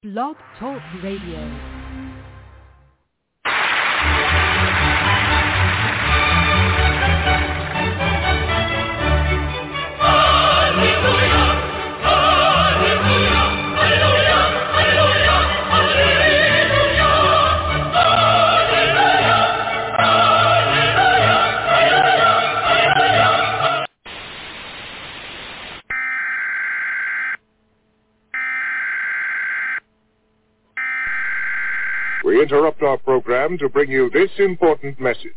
Blog Talk Radio. We interrupt our program to bring you this important message.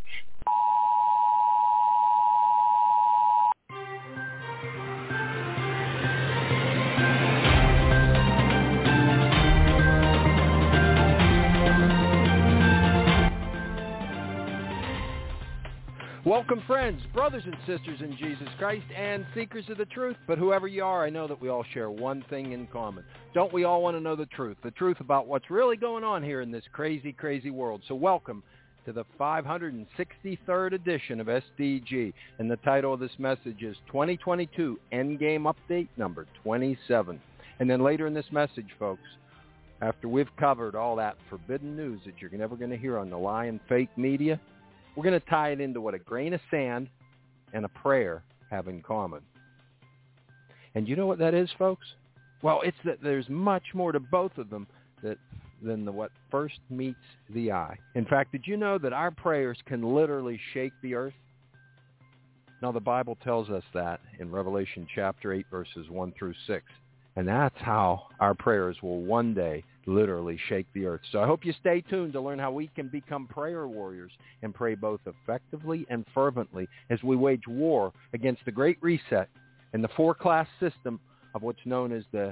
Welcome, friends, brothers and sisters in Jesus Christ, and seekers of the truth. But whoever you are, I know that we all share one thing in common. Don't we all want to know the truth about what's really going on here in this crazy, crazy world? So welcome to the 563rd edition of SDG. And the title of this message is 2022 Endgame Update number 27. And then later in this message, folks, after we've covered all that forbidden news that you're never going to hear on the lie and fake media, we're going to tie it into what a grain of sand and a prayer have in common. And you know what that is, folks? Well, it's that there's much more to both of them than what first meets the eye. In fact, did you know that our prayers can literally shake the earth? Now, the Bible tells us that in Revelation chapter 8, verses 1 through 6. And that's how our prayers will one day literally shake the earth. So I hope you stay tuned to learn how we can become prayer warriors and pray both effectively and fervently as we wage war against the Great Reset and the four-class system of what's known as the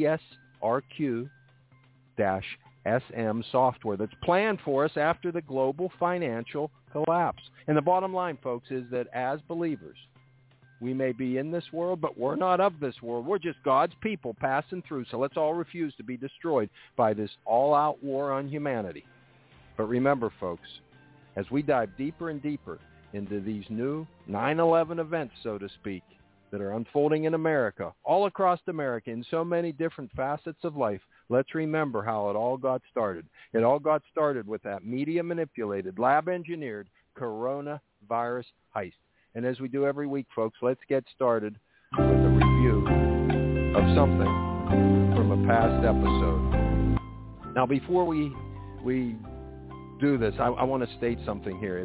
CSRQ-SM software that's planned for us after the global financial collapse. And the bottom line, folks, is that as believers, we may be in this world, but we're not of this world. We're just God's people passing through. So let's all refuse to be destroyed by this all-out war on humanity. But remember, folks, as we dive deeper and deeper into these new 9/11 events, so to speak, that are unfolding in America, all across America, in so many different facets of life, let's remember how it all got started. It all got started with that media-manipulated, lab-engineered coronavirus heist. And as we do every week, folks, let's get started with a review of something from a past episode. Now, before we do this, I want to state something here.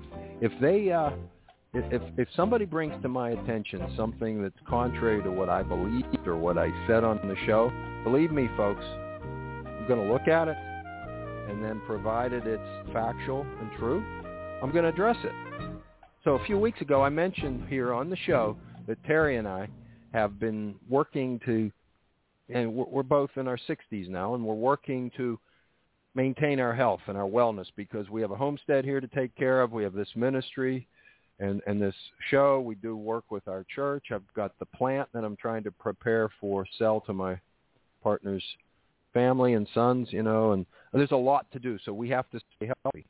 If somebody brings to my attention something that's contrary to what I believed or what I said on the show, believe me, folks, I'm going to look at it, and then provided it's factual and true, I'm going to address it. So a few weeks ago, I mentioned here on the show that Terry and I have been working to, and we're both in our 60s now, and we're working to maintain our health and our wellness because we have a homestead here to take care of. We have this ministry and this show. We do work with our church. I've got the plant that I'm trying to prepare for sell to my partner's family and sons, and there's a lot to do, so we have to stay healthy.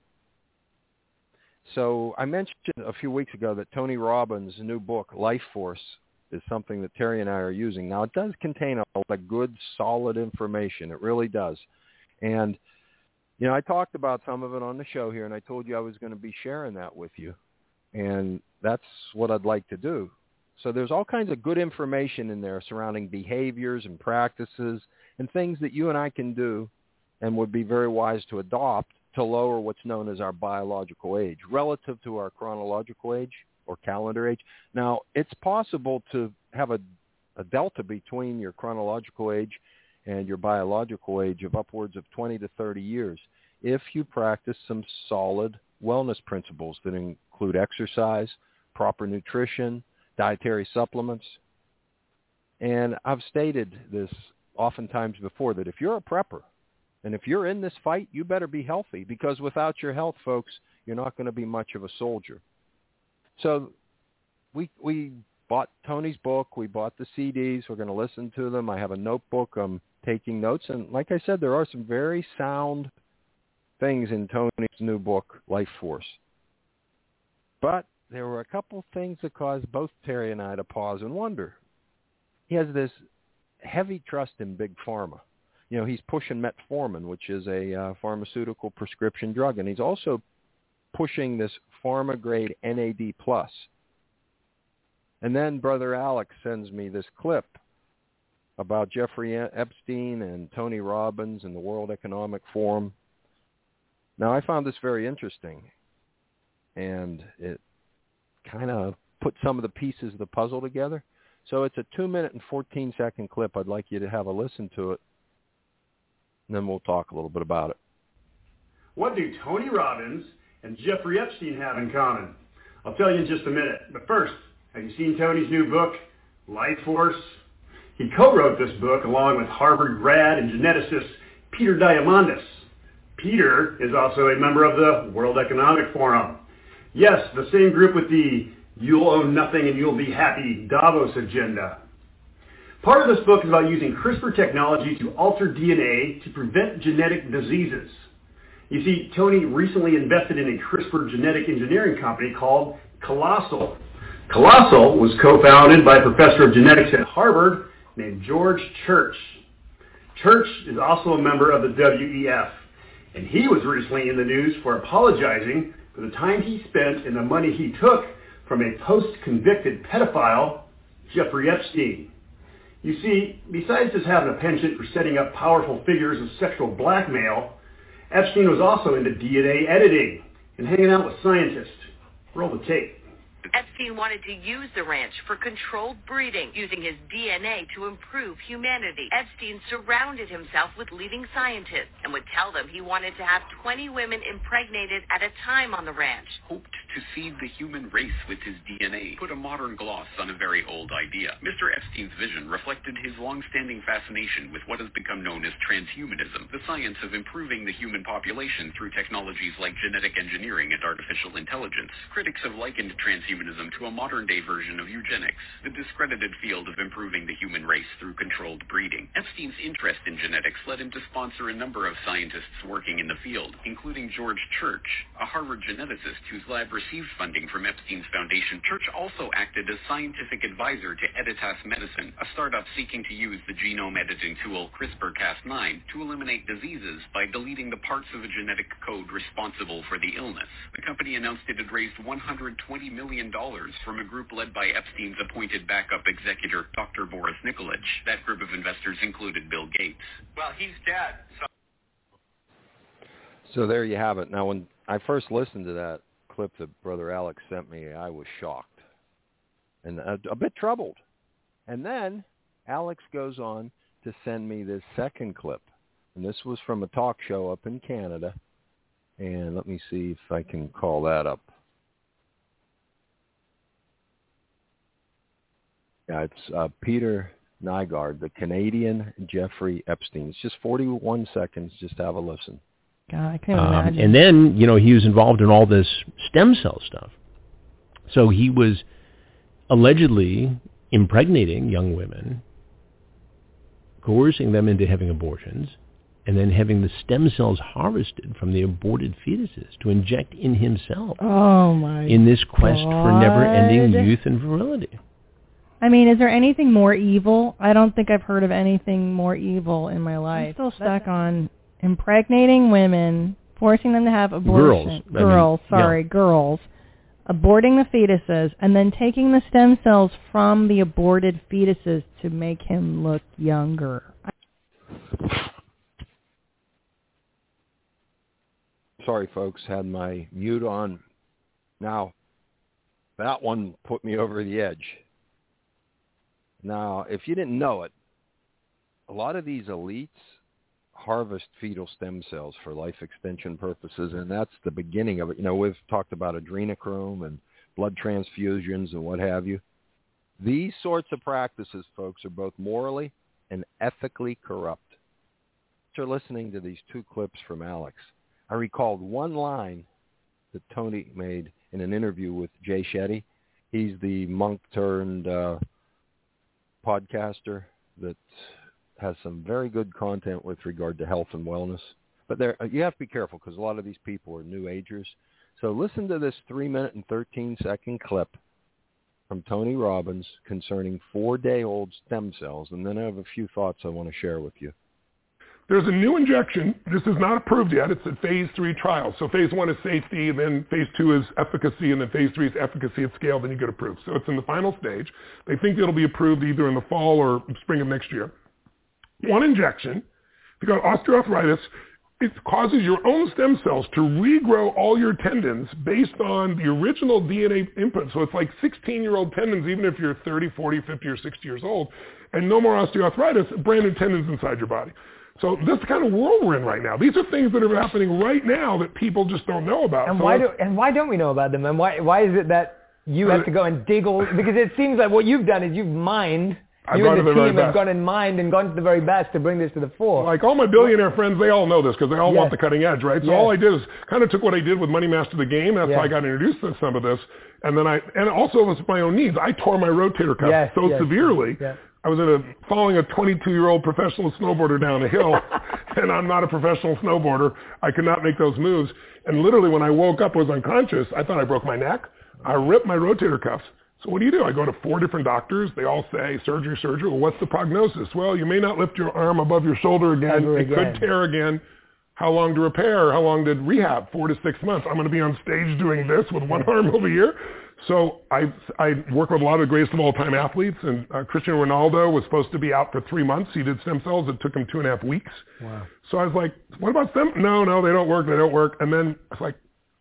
So I mentioned a few weeks ago that Tony Robbins' new book, Life Force, is something that Terry and I are using. Now, it does contain a lot of good, solid information. It really does. And, I talked about some of it on the show here, and I told you I was going to be sharing that with you. And that's what I'd like to do. So there's all kinds of good information in there surrounding behaviors and practices and things that you and I can do and would be very wise to adopt to lower what's known as our biological age relative to our chronological age or calendar age. Now, it's possible to have a delta between your chronological age and your biological age of upwards of 20 to 30 years if you practice some solid wellness principles that include exercise, proper nutrition, dietary supplements. And I've stated this oftentimes before that if you're a prepper, and if you're in this fight, you better be healthy because without your health, folks, you're not going to be much of a soldier. So we bought Tony's book. We bought the CDs. We're going to listen to them. I have a notebook. I'm taking notes. And like I said, there are some very sound things in Tony's new book, Life Force. But there were a couple things that caused both Terry and I to pause and wonder. He has this heavy trust in Big Pharma. he's pushing metformin, which is a pharmaceutical prescription drug, and he's also pushing this pharma-grade NAD+. And then Brother Alex sends me this clip about Jeffrey Epstein and Tony Robbins and the World Economic Forum. Now, I found this very interesting, and it kind of put some of the pieces of the puzzle together. So it's a 2-minute and 14-second clip. I'd like you to have a listen to it, and then we'll talk a little bit about it. What do Tony Robbins and Jeffrey Epstein have in common? I'll tell you in just a minute. But first, have you seen Tony's new book, Life Force? He co-wrote this book along with Harvard grad and geneticist Peter Diamandis. Peter is also a member of the World Economic Forum. Yes, the same group with the "you'll own nothing and you'll be happy" Davos agenda. Part of this book is about using CRISPR technology to alter DNA to prevent genetic diseases. You see, Tony recently invested in a CRISPR genetic engineering company called Colossal. Colossal was co-founded by a professor of genetics at Harvard named George Church. Church is also a member of the WEF, and he was recently in the news for apologizing for the time he spent and the money he took from a post-convicted pedophile, Jeffrey Epstein. You see, besides just having a penchant for setting up powerful figures of sexual blackmail, Epstein was also into DNA editing and hanging out with scientists. Roll the tape. Epstein wanted to use the ranch for controlled breeding, using his DNA to improve humanity. Epstein surrounded himself with leading scientists and would tell them he wanted to have 20 women impregnated at a time on the ranch. Hoped to seed the human race with his DNA, put a modern gloss on a very old idea. Mr. Epstein's vision reflected his long-standing fascination with what has become known as transhumanism, the science of improving the human population through technologies like genetic engineering and artificial intelligence. Critics have likened transhumanism to a modern-day version of eugenics, the discredited field of improving the human race through controlled breeding. Epstein's interest in genetics led him to sponsor a number of scientists working in the field, including George Church, a Harvard geneticist whose lab received funding from Epstein's foundation. Church also acted as scientific advisor to Editas Medicine, a startup seeking to use the genome editing tool CRISPR-Cas9 to eliminate diseases by deleting the parts of a genetic code responsible for the illness. The company announced it had raised $120 million from a group led by Epstein's appointed backup executor, Dr. Boris Nikolic. That group of investors included Bill Gates. Well, he's dead. So there you have it. Now, when I first listened to that clip that Brother Alex sent me, I was shocked and a bit troubled. And then Alex goes on to send me this second clip. And this was from a talk show up in Canada. And let me see if I can call that up. Yeah, it's Peter Nygard, the Canadian Jeffrey Epstein. It's just 41 seconds. Just have a listen. God, I can't imagine. And then, he was involved in all this stem cell stuff. So he was allegedly impregnating young women, coercing them into having abortions, and then having the stem cells harvested from the aborted fetuses to inject in himself. Oh, my in this quest for never-ending youth and virility. I mean, is there anything more evil? I don't think I've heard of anything more evil in my life. I'm still stuck on impregnating women, forcing them to have abortion. Girls, aborting the fetuses, and then taking the stem cells from the aborted fetuses to make him look younger. Sorry, folks, had my mute on. Now, that one put me over the edge. Now, if you didn't know it, a lot of these elites harvest fetal stem cells for life extension purposes, and that's the beginning of it. We've talked about adrenochrome and blood transfusions and what have you. These sorts of practices, folks, are both morally and ethically corrupt. After listening to these two clips from Alex, I recalled one line that Tony made in an interview with Jay Shetty. He's the monk turned podcaster that has some very good content with regard to health and wellness. But you have to be careful because a lot of these people are New Agers. So listen to this 3-minute and 13-second clip from Tony Robbins concerning 4-day-old stem cells, and then I have a few thoughts I want to share with you. There's a new injection. This is not approved yet. It's a phase 3 trial. So phase 1 is safety, and then phase 2 is efficacy, and then phase 3 is efficacy at scale, then you get approved. So it's in the final stage. They think it'll be approved either in the fall or spring of next year. One injection, if you got osteoarthritis, it causes your own stem cells to regrow all your tendons based on the original DNA input. So it's like 16-year-old tendons, even if you're 30, 40, 50, or 60 years old, and no more osteoarthritis, brand new tendons inside your body. So this is the kind of world we're in right now. These are things that are happening right now that people just don't know about. And why don't we know about them? And why is it that you have to go and dig all? Because it seems like what you've done is you've mined. You and the team have gone and mined and gone to the very best to bring this to the fore. Like all my billionaire friends, they all know this because they all want the cutting edge, right? So all I did is kind of took what I did with Money Master the Game. That's how I got introduced to some of this. And then and also it was my own needs. I tore my rotator cuff severely. Yeah. I was following a 22-year-old professional snowboarder down a hill, and I'm not a professional snowboarder. I could not make those moves. And literally when I woke up, I was unconscious. I thought I broke my neck. I ripped my rotator cuffs. So what do? I go to 4 different doctors. They all say, surgery. Well, what's the prognosis? Well, you may not lift your arm above your shoulder again. It could tear again. How long to repair? How long did rehab? 4 to 6 months. I'm going to be on stage doing this with one arm over here. So I work with a lot of the greatest of all time athletes, and Cristiano Ronaldo was supposed to be out for 3 months. He did stem cells. It took him 2.5 weeks. Wow. So I was like, what about stem? No, they don't work. And then I was like,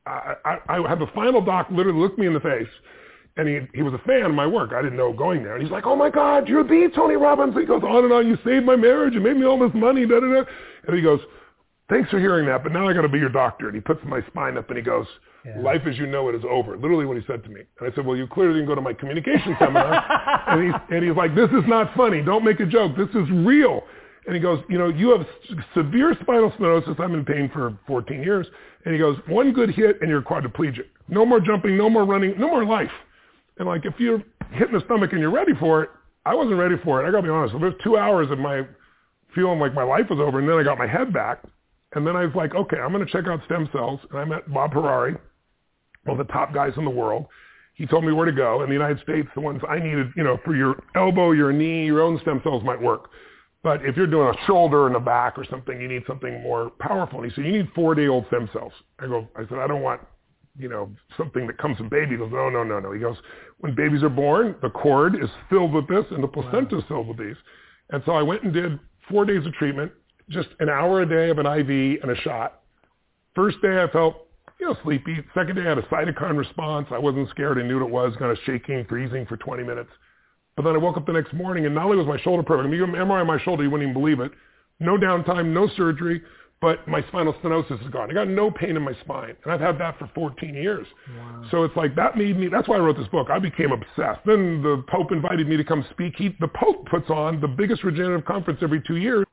I had the final doc literally look me in the face. And he was a fan of my work. I didn't know going there. And he's like, oh, my God, you're the Tony Robbins. He goes on and on. You saved my marriage. You made me all this money. Da, da, da. And he goes, thanks for hearing that, but now I got to be your doctor. And he puts my spine up and he goes, life as you know it is over. Literally what he said to me. And I said, well, you clearly didn't go to my communication seminar. and he's like, this is not funny. Don't make a joke. This is real. And he goes, you have severe spinal stenosis. I'm in pain for 14 years. And he goes, one good hit and you're quadriplegic. No more jumping, no more running, no more life. And like, if you're hit in the stomach and you're ready for it, I wasn't ready for it. I got to be honest. So there's 2 hours of my feeling like my life was over, and then I got my head back. And then I was like, okay, I'm going to check out stem cells. And I met Bob Harari, one of the top guys in the world. He told me where to go. In the United States, the ones I needed, for your elbow, your knee, your own stem cells might work. But if you're doing a shoulder and a back or something, you need something more powerful. And he said, you need 4-day-old stem cells. I said, I don't want something that comes from baby. He goes, no. He goes, when babies are born, the cord is filled with this and the placenta is filled with these. And so I went and did 4 days of treatment, just an hour a day of an IV and a shot. First day I felt, sleepy. Second day I had a cytokine response. I wasn't scared. I knew what it was, kind of shaking, freezing for 20 minutes. But then I woke up the next morning and not only was my shoulder perfect, you MRI on my shoulder, you wouldn't even believe it. No downtime, no surgery. But my spinal stenosis is gone. I got no pain in my spine. And I've had that for 14 years. Wow. So it's like that made me, that's why I wrote this book. I became obsessed. Then the Pope invited me to come speak. The Pope puts on the biggest regenerative conference every 2 years.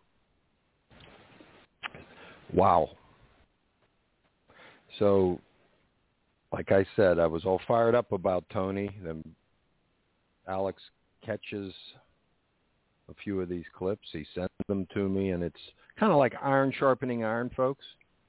Wow. So, like I said, I was all fired up about Tony. Then Alex catches a few of these clips. He sent them to me, and it's kind of like iron sharpening iron, folks.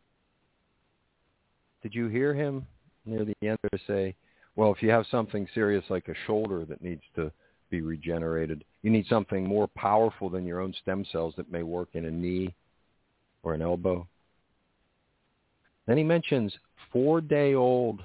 Did you hear him near the end there say, well, if you have something serious like a shoulder that needs to be regenerated, you need something more powerful than your own stem cells that may work in a knee or an elbow. Then he mentions 4-day-old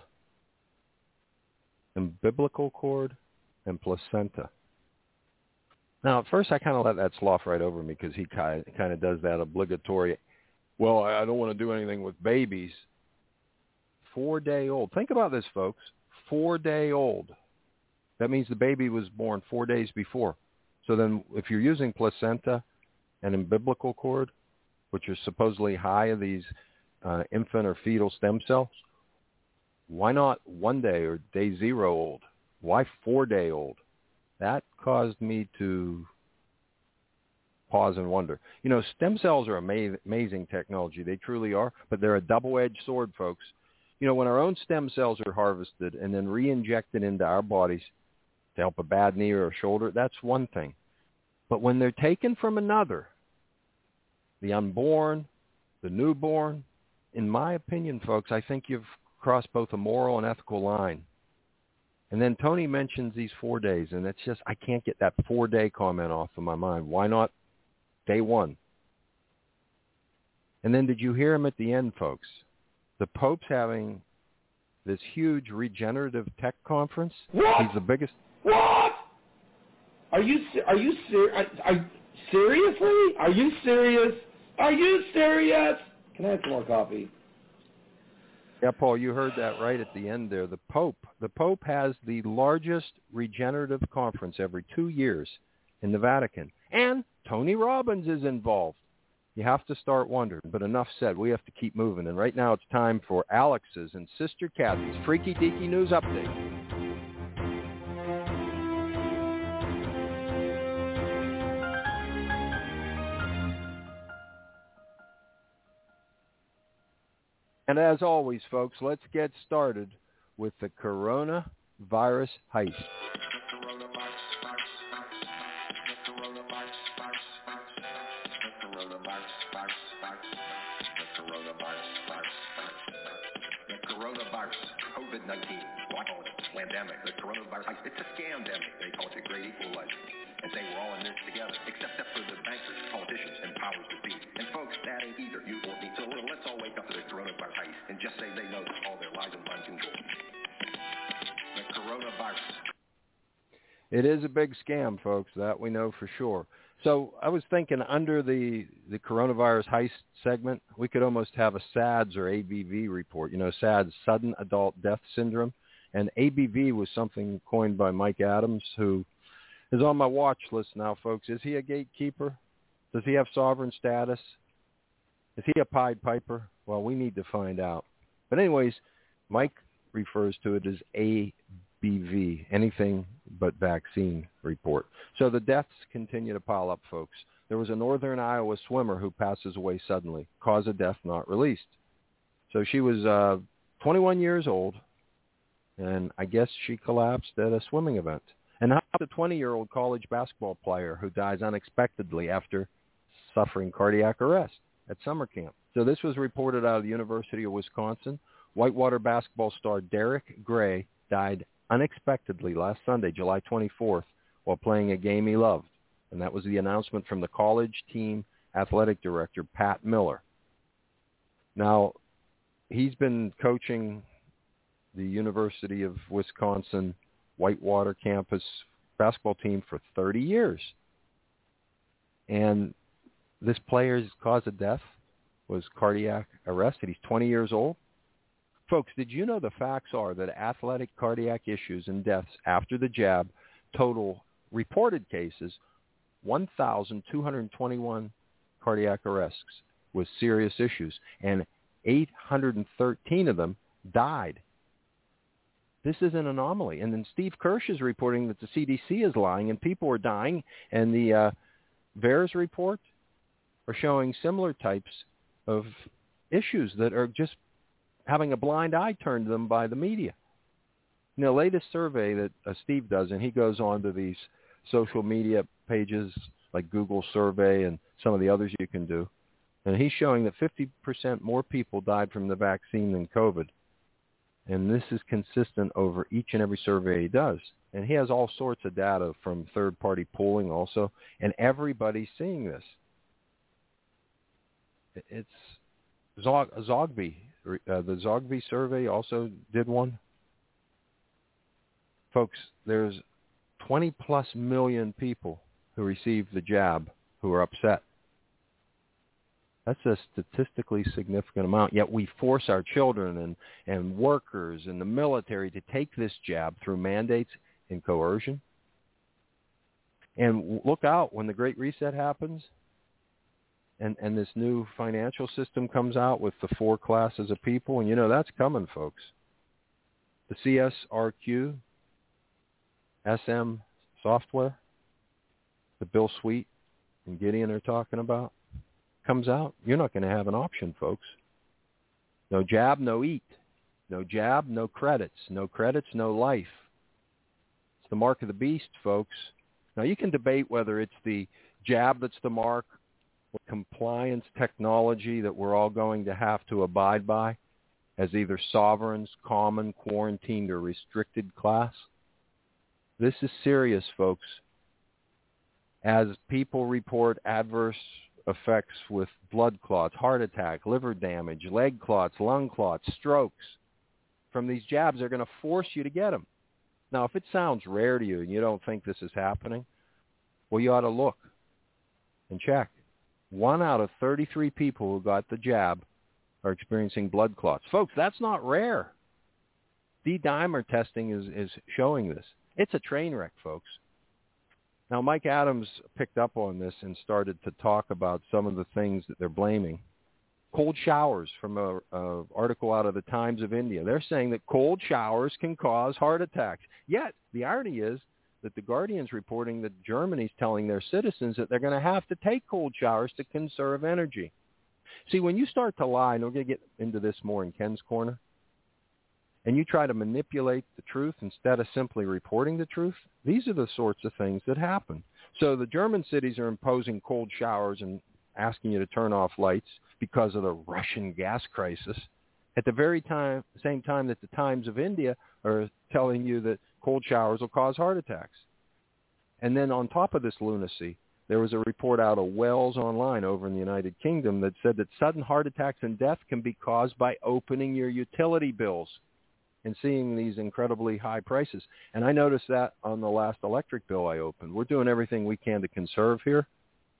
umbilical cord and placenta. Now, at first, I kind of let that slough right over me because he kind of does that obligatory, well, I don't want to do anything with babies. 4-day-old. Think about this, folks. 4-day-old. That means the baby was born 4 days before. So then if you're using placenta and umbilical cord, which are supposedly high of these infant or fetal stem cells, why not 1 day or day 0 old? Why 4-day-old? That caused me to pause and wonder. Stem cells are amazing technology. They truly are, but they're a double-edged sword, folks. When our own stem cells are harvested and then re-injected into our bodies to help a bad knee or a shoulder, that's one thing. But when they're taken from another, the unborn, the newborn, in my opinion, folks, I think you've crossed both a moral and ethical line. And then Tony mentions these 4 days, and it's just, I can't get that 4-day comment off of my mind. Why not day 1? And then did you hear him at the end, folks? The Pope's having this huge regenerative tech conference. What? He's the biggest. What? Are you seriously? Are you serious? Are you serious? Can I have some more coffee? Yeah, Paul, you heard that right at the end there. The Pope has the largest regenerative conference every 2 years in the Vatican. And Tony Robbins is involved. You have to start wondering. But enough said. We have to keep moving. And right now it's time for Alex's and Sister Kathy's Freaky Deaky News Update. And as always, folks, let's get started with the coronavirus heist. COVID-19, why call it a pandemic? The coronavirus heist, it's a scam-demic. They call it the Great Equalizer. And say we're all in this together, except for the bankers, politicians, and powers that be. And folks, that ain't either you or me. So let's all wake up to the coronavirus heist and just say they know all their lies and mind control. The coronavirus. It is a big scam, folks. That we know for sure. So I was thinking under the coronavirus heist segment, we could almost have a SADS or ABV report. You know, SADS, Sudden Adult Death Syndrome. And ABV was something coined by Mike Adams, who is on my watch list now, folks. Is he a gatekeeper? Does he have sovereign status? Is he a Pied Piper? Well, we need to find out. But anyways, Mike refers to it as ABV, anything but vaccine report. So the deaths continue to pile up, folks. There was a northern Iowa swimmer who passes away suddenly, cause of death not released. So she was 21 years old, and I guess she collapsed at a swimming event. And how about the 20-year-old college basketball player who dies unexpectedly after suffering cardiac arrest at summer camp? So this was reported out of the University of Wisconsin. Whitewater basketball star Derek Gray died unexpectedly last Sunday, July 24th, while playing a game he loved. And that was the announcement from the college team athletic director, Pat Miller. Now, he's been coaching the University of Wisconsin Whitewater campus basketball team for 30 years. And this player's cause of death was cardiac arrest, and he's 20 years old. Folks, did you know the facts are that athletic cardiac issues and deaths after the jab total reported cases 1,221 cardiac arrests with serious issues, and 813 of them died. This is an anomaly. And then Steve Kirsch is reporting that the CDC is lying and people are dying, and the VAERS report are showing similar types of issues that are just having a blind eye turned to them by the media. In the latest survey that Steve does, and he goes on to these social media pages like Google Survey and some of the others you can do, and he's showing that 50% more people died from the vaccine than COVID. And this is consistent over each and every survey he does. And he has all sorts of data from third-party polling also, and everybody's seeing this. It's Zogby. The Zogby survey also did one. Folks, there's 20-plus million people who received the jab who are upset. That's a statistically significant amount. Yet we force our children and workers in the military to take this jab through mandates and coercion. And look out when the Great Reset happens and this new financial system comes out with the 4 classes of people. And, you know, that's coming, folks. The CSRQ, SM software, the Bill Sweet and Gideon are talking about, comes out, you're not going to have an option, folks. No jab, no eat. No jab, no credits. No credits, no life. It's the mark of the beast, folks. Now, you can debate whether it's the jab that's the mark or compliance technology that we're all going to have to abide by as either sovereigns, common, quarantined, or restricted class. This is serious, folks. As people report adverse effects with blood clots, heart attack, liver damage, leg clots, lung clots, strokes. From these jabs, they're going to force you to get them. Now, if it sounds rare to you and you don't think this is happening, well, you ought to look and check. 1 out of 33 people who got the jab are experiencing blood clots. Folks, that's not rare. D-dimer testing is showing this. It's a train wreck, folks. Now, Mike Adams picked up on this and started to talk about some of the things that they're blaming. Cold showers, from an article out of the Times of India. They're saying that cold showers can cause heart attacks. Yet, the irony is that the Guardian's reporting that Germany's telling their citizens that they're going to have to take cold showers to conserve energy. See, when you start to lie, and we're going to get into this more in Ken's Corner, and you try to manipulate the truth instead of simply reporting the truth, these are the sorts of things that happen. So the German cities are imposing cold showers and asking you to turn off lights because of the Russian gas crisis, at the very same time that the Times of India are telling you that cold showers will cause heart attacks. And then on top of this lunacy, there was a report out of Wells Online over in the United Kingdom that said that sudden heart attacks and death can be caused by opening your utility bills and seeing these incredibly high prices. And I noticed that on the last electric bill I opened. We're doing everything we can to conserve here.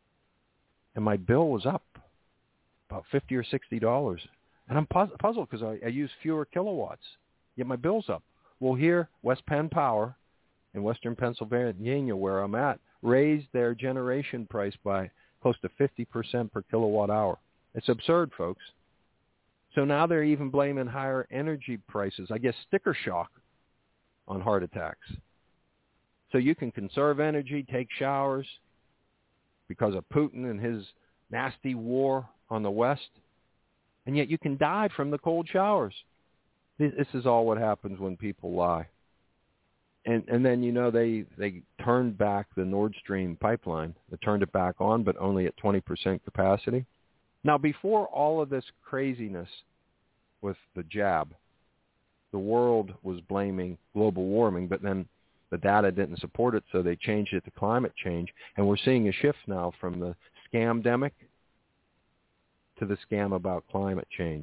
And my bill was up about $50 or $60. And I'm puzzled because I use fewer kilowatts, yet my bill's up. Well, here, West Penn Power in western Pennsylvania, where I'm at, raised their generation price by close to 50% per kilowatt hour. It's absurd, folks. So now they're even blaming higher energy prices, I guess sticker shock, on heart attacks. So you can conserve energy, take showers because of Putin and his nasty war on the West, and yet you can die from the cold showers. This is all what happens when people lie. And then, you know, they turned back the Nord Stream pipeline. They turned it back on, but only at 20% capacity. Now, before all of this craziness with the jab, the world was blaming global warming, but then the data didn't support it, so they changed it to climate change. And we're seeing a shift now from the scamdemic to the scam about climate change.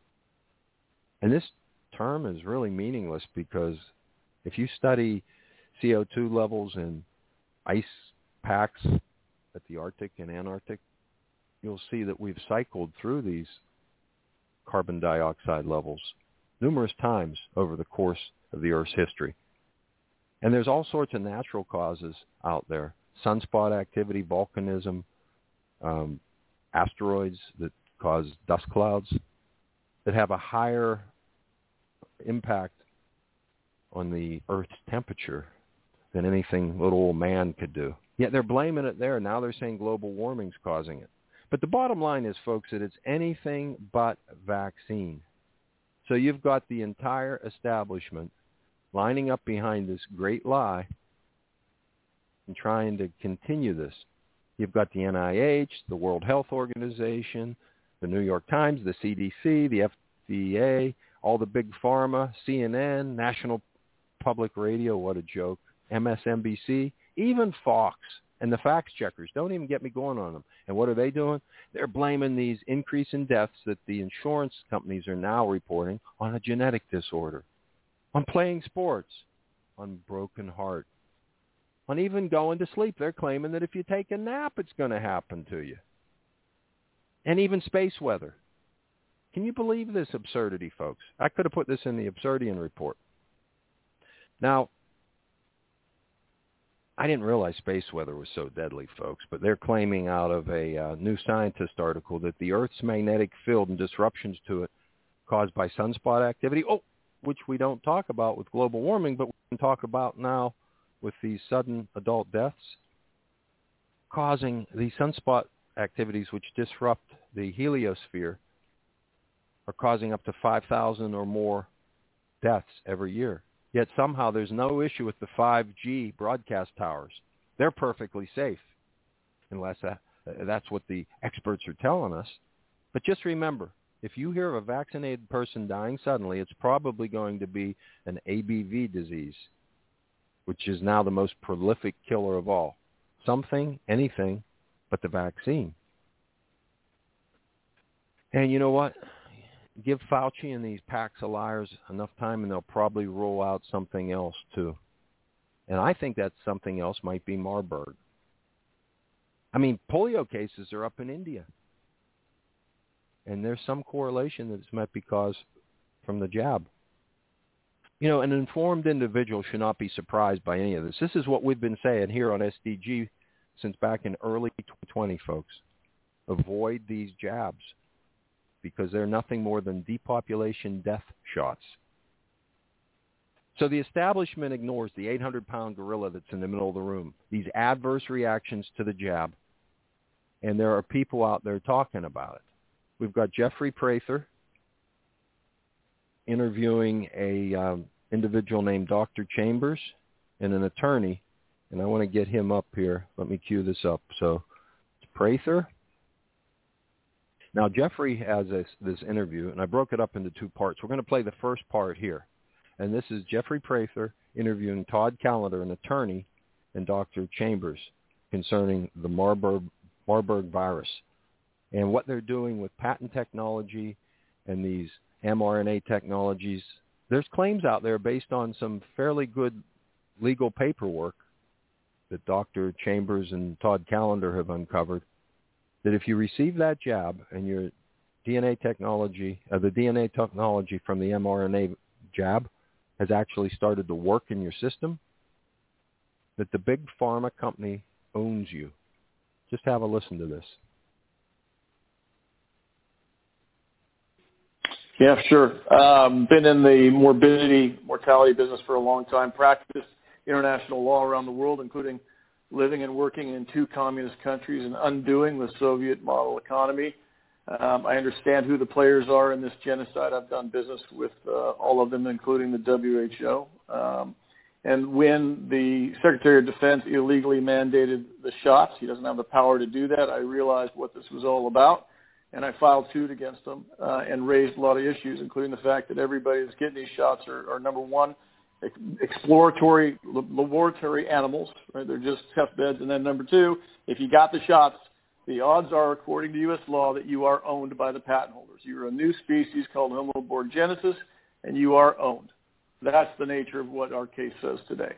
And this term is really meaningless because if you study CO2 levels in ice packs at the Arctic and Antarctic, you'll see that we've cycled through these carbon dioxide levels numerous times over the course of the Earth's history. And there's all sorts of natural causes out there. Sunspot activity, volcanism, asteroids that cause dust clouds that have a higher impact on the Earth's temperature than anything little old man could do. Yet they're blaming it there. Now they're saying global warming's causing it. But the bottom line is, folks, that it's anything but vaccine. So you've got the entire establishment lining up behind this great lie and trying to continue this. You've got the NIH, the World Health Organization, the New York Times, the CDC, the FDA, all the big pharma, CNN, National Public Radio, what a joke, MSNBC, even Fox. And the fact checkers, don't even get me going on them. And what are they doing? They're blaming these increase in deaths that the insurance companies are now reporting on a genetic disorder, on playing sports, on broken heart, on even going to sleep. They're claiming that if you take a nap, it's going to happen to you. And even space weather. Can you believe this absurdity, folks? I could have put this in the Absurdian report. Now, I didn't realize space weather was so deadly, folks, but they're claiming out of a New Scientist article that the Earth's magnetic field and disruptions to it caused by sunspot activity, which we don't talk about with global warming, but we can talk about now with these sudden adult deaths, causing these sunspot activities which disrupt the heliosphere are causing up to 5,000 or more deaths every year. Yet somehow there's no issue with the 5G broadcast towers. They're perfectly safe, unless that's what the experts are telling us. But just remember, if you hear of a vaccinated person dying suddenly, it's probably going to be an ABV disease, which is now the most prolific killer of all. Something, anything, but the vaccine. And you know what? Give Fauci and these packs of liars enough time, and they'll probably roll out something else, too. And I think that something else might be Marburg. I mean, polio cases are up in India. And there's some correlation that this might be caused from the jab. You know, an informed individual should not be surprised by any of this. This is what we've been saying here on SDG since back in early 2020, folks. Avoid these jabs because they're nothing more than depopulation death shots. So the establishment ignores the 800-pound gorilla that's in the middle of the room, these adverse reactions to the jab, and there are people out there talking about it. We've got Jeffrey Prather interviewing a individual named Dr. Chambers and an attorney, and I want to get him up here. Let me cue this up. So it's Prather. Now, Jeffrey has this interview, and I broke it up into two parts. We're going to play the first part here. And this is Jeffrey Prather interviewing Todd Callender, an attorney, and Dr. Chambers concerning the Marburg virus and what they're doing with patent technology and these mRNA technologies. There's claims out there based on some fairly good legal paperwork that Dr. Chambers and Todd Callender have uncovered, that if you receive that jab and your DNA technology, the DNA technology from the mRNA jab has actually started to work in your system, that the big pharma company owns you. Just have a listen to this. Yeah, sure. Been in the mortality business for a long time, practiced international law around the world, including living and working in 2 communist countries and undoing the Soviet model economy. I understand who the players are in this genocide. I've done business with all of them, including the WHO. And when the Secretary of Defense illegally mandated the shots, he doesn't have the power to do that, I realized what this was all about. And I filed suit against them and raised a lot of issues, including the fact that everybody that's getting these shots are number one, exploratory laboratory animals, right? They're just test beds. And then number two, if you got the shots, the odds are, according to U.S. law, that you are owned by the patent holders. You're a new species called Homo borgenesis, and you are owned. That's the nature of what our case says today.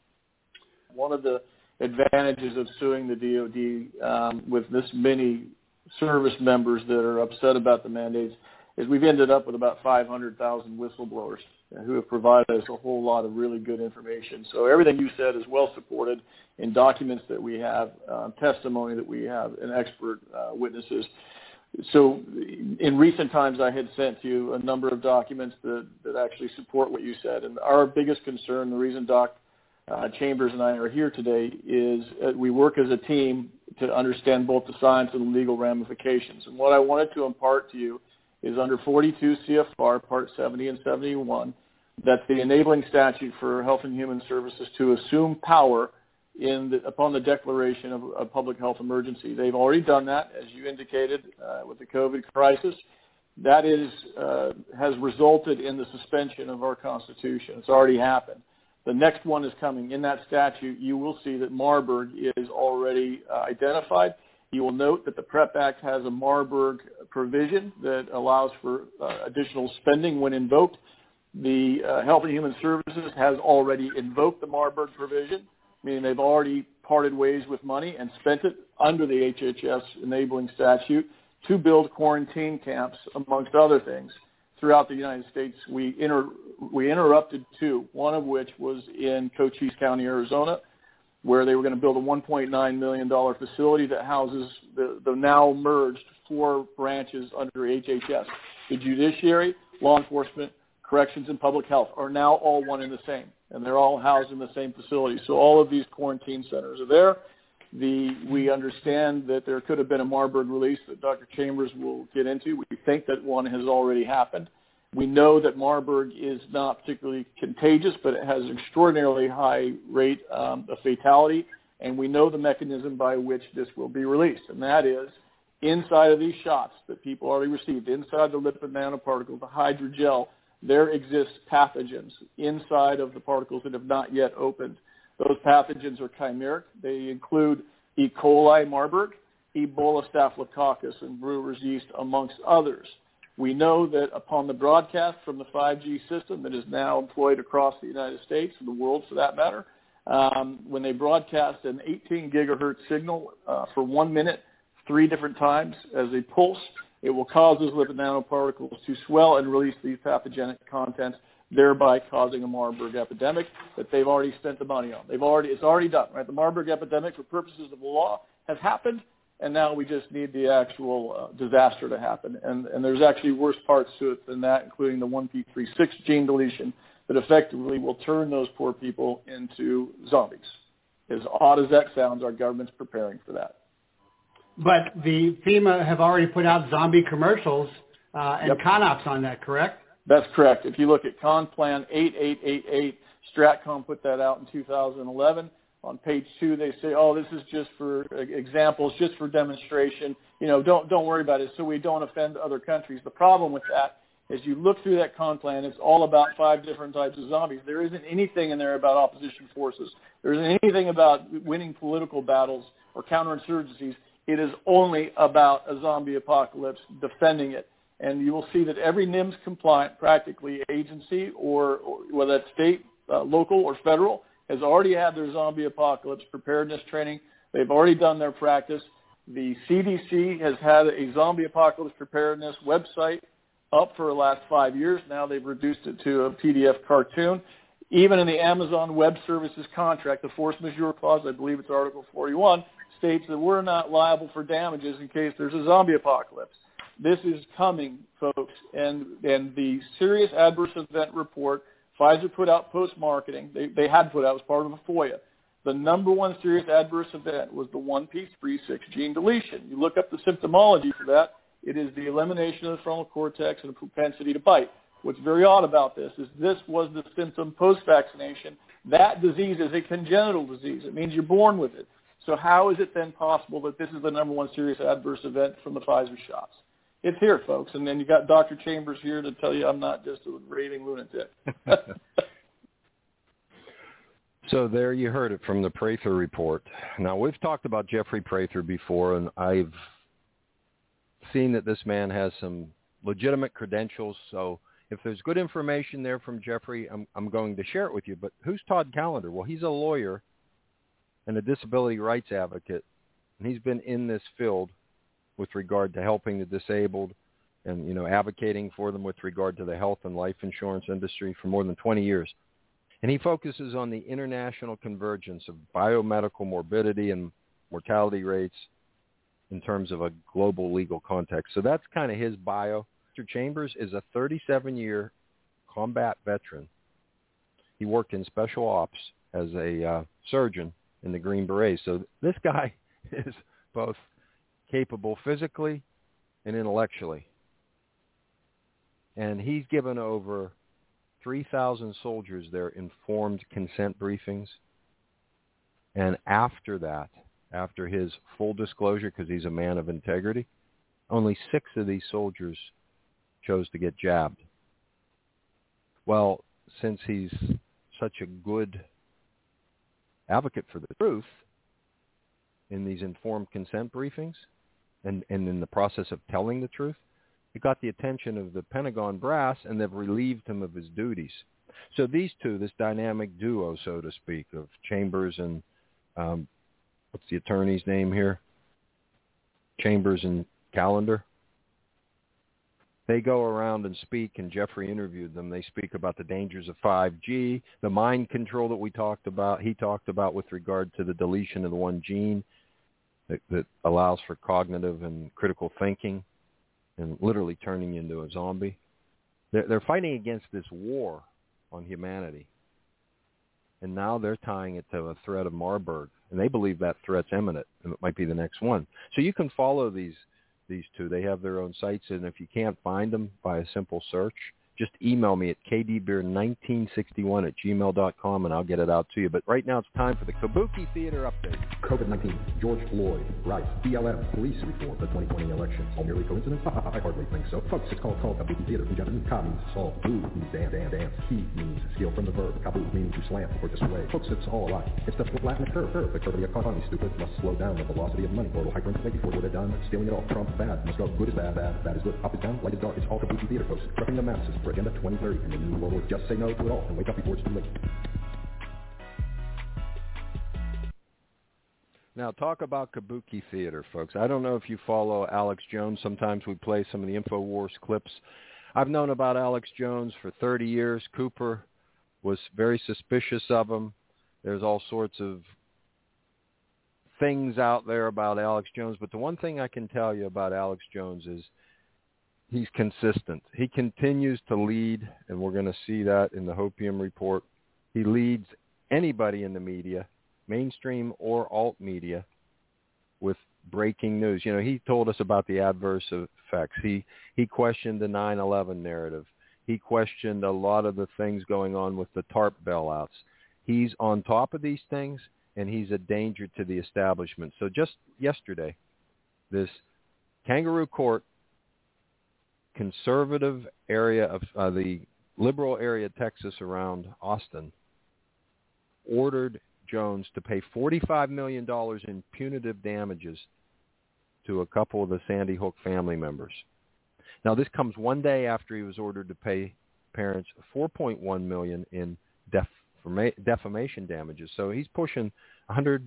One of the advantages of suing the DOD with this many service members that are upset about the mandates is we've ended up with about 500,000 whistleblowers who have provided us a whole lot of really good information. So everything you said is well supported in documents that we have, testimony that we have, and expert witnesses. So in recent times, I had sent you a number of documents that actually support what you said. And our biggest concern, the reason Doc Chambers and I are here today, is we work as a team to understand both the science and the legal ramifications. And what I wanted to impart to you is under 42 CFR, Part 70 and 71, that's the enabling statute for Health and Human Services to assume power upon the declaration of a public health emergency. They've already done that, as you indicated, with the COVID crisis. That has resulted in the suspension of our Constitution. It's already happened. The next one is coming. In that statute, you will see that Marburg is already identified. You will note that the PrEP Act has a Marburg provision that allows for additional spending when invoked. The Health and Human Services has already invoked the Marburg provision, meaning they've already parted ways with money and spent it under the HHS enabling statute to build quarantine camps, amongst other things, throughout the United States. We interrupted 2, one of which was in Cochise County, Arizona, where they were going to build a $1.9 million facility that houses the now merged 4 branches under HHS. The judiciary, law enforcement, corrections, and public health are now all one and the same, and they're all housed in the same facility. So all of these quarantine centers are there. We understand that there could have been a Marburg release that Dr. Chambers will get into. We think that one has already happened. We know that Marburg is not particularly contagious, but it has an extraordinarily high rate of fatality, and we know the mechanism by which this will be released, and that is inside of these shots that people already received, inside the lipid nanoparticle, the hydrogel, there exists pathogens inside of the particles that have not yet opened. Those pathogens are chimeric. They include E. coli Marburg, Ebola staphylococcus and brewer's yeast, amongst others. We know that upon the broadcast from the 5G system that is now employed across the United States and the world for that matter, when they broadcast an 18 gigahertz signal for 1 minute 3 different times as a pulse, it will cause those lipid nanoparticles to swell and release these pathogenic contents, thereby causing a Marburg epidemic that they've already spent the money on. It's already done, right? The Marburg epidemic, for purposes of the law, has happened, and now we just need the actual disaster to happen. And there's actually worse parts to it than that, including the 1p36 gene deletion that effectively will turn those poor people into zombies. As odd as that sounds, our government's preparing for that. But the FEMA have already put out zombie commercials and CONOPS on that, correct? That's correct. If you look at ConPlan 8888, Stratcom put that out in 2011. On page 2, they say, oh, this is just for examples, just for demonstration. You know, don't worry about it so we don't offend other countries. The problem with that is you look through that ConPlan, it's all about 5 different types of zombies. There isn't anything in there about opposition forces. There isn't anything about winning political battles or counterinsurgencies. It is only about a zombie apocalypse, defending it. And you will see that every NIMS compliant, practically, agency, or whether that's state, local, or federal, has already had their zombie apocalypse preparedness training. They've already done their practice. The CDC has had a zombie apocalypse preparedness website up for the last 5 years. Now they've reduced it to a PDF cartoon. Even in the Amazon Web Services contract, the force majeure clause, I believe it's Article 41, states that we're not liable for damages in case there's a zombie apocalypse. This is coming, folks, and the serious adverse event report Pfizer put out post-marketing, they had put out as part of a FOIA. The number one serious adverse event was the 1p36 gene deletion. You look up the symptomology for that, it is the elimination of the frontal cortex and a propensity to bite. What's very odd about this is this was the symptom post-vaccination. That disease is a congenital disease. It means you're born with it. So how is it then possible that this is the number one serious adverse event from the Pfizer shots? It's here, folks. And then you got Dr. Chambers here to tell you I'm not just a raving lunatic. So there you heard it from the Prather report. Now, we've talked about Jeffrey Prather before, and I've seen that this man has some legitimate credentials. So if there's good information there from Jeffrey, I'm going to share it with you. But who's Todd Callender? Well, he's a lawyer and a disability rights advocate, and he's been in this field with regard to helping the disabled and, you know, advocating for them with regard to the health and life insurance industry for more than 20 years. And he focuses on the international convergence of biomedical morbidity and mortality rates in terms of a global legal context. So that's kind of his bio. Mr. Chambers is a 37-year combat veteran. He worked in special ops as a surgeon in the Green Berets. So this guy is both capable physically and intellectually. And he's given over 3,000 soldiers their informed consent briefings. And after that, after his full disclosure, because he's a man of integrity, only 6 of these soldiers chose to get jabbed. Well, since he's such a good advocate for the truth in these informed consent briefings and in the process of telling the truth, it got the attention of the Pentagon brass, and they've relieved him of his duties. So these two, this dynamic duo, so to speak, of Chambers and, what's the attorney's name here? Chambers and Callender. They go around and speak, and Jeffrey interviewed them. They speak about the dangers of 5G, the mind control that he talked about with regard to the deletion of the one gene that allows for cognitive and critical thinking and literally turning you into a zombie. They're fighting against this war on humanity. And now they're tying it to a threat of Marburg. And they believe that threat's imminent, and it might be the next one. So you can follow these two. They have their own sites, and if you can't find them by a simple search, just email me at kdbeer1961@gmail.com, and I'll get it out to you. But right now it's time for the Kabuki Theater Update. COVID-19, George Floyd, Rice, BLM, police reform, the 2020 elections. All merely coincidence? I hardly think so. Folks, it's called Kabuki Theater. In Japanese, ka means song, bu means dance, ki means skill from the verb, kabu meaning to slam or display. Folks, it's all alike. It's just what Latin curve. The curve of the economy, stupid, must slow down the velocity of money. Or will hyperinflate before they're done stealing it all. Trump, bad, must go. Good is bad, bad is good. Up is down, light is dark. It's all Kabuki Theater, folks. Prepping the masses for Agenda 2030 and the new world order. Just say no to it all and wake up before it's too late. Now, talk about Kabuki Theater, folks. I don't know if you follow Alex Jones. Sometimes we play some of the InfoWars clips. I've known about Alex Jones for 30 years. Cooper was very suspicious of him. There's all sorts of things out there about Alex Jones. But the one thing I can tell you about Alex Jones is he's consistent. He continues to lead, and we're going to see that in the Hopium Report. He leads anybody in the media, mainstream or alt media, with breaking news. You know, he told us about the adverse effects. He questioned the 9/11 narrative. He questioned a lot of the things going on with the TARP bailouts. He's on top of these things, and he's a danger to the establishment. So just yesterday, this kangaroo court, conservative area of the liberal area of Texas around Austin, ordered Jones to pay $45 million in punitive damages to a couple of the Sandy Hook family members. Now, this comes one day after he was ordered to pay parents $4.1 million in defamation damages. So he's pushing $150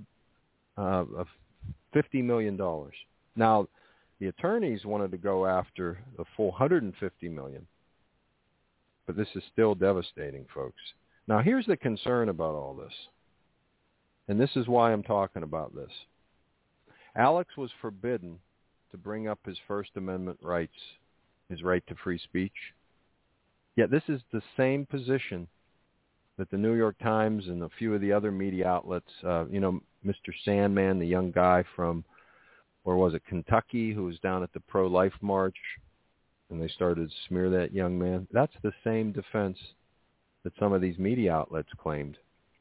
million. Now, the attorneys wanted to go after the full $150 million, but this is still devastating, folks. Now, here's the concern about all this, and this is why I'm talking about this. Alex was forbidden to bring up his First Amendment rights, his right to free speech. Yet this is the same position that the New York Times and a few of the other media outlets, Mr. Sandman, the young guy from, where was it, Kentucky, who was down at the pro-life march, and they started to smear that young man. That's the same defense that some of these media outlets claimed,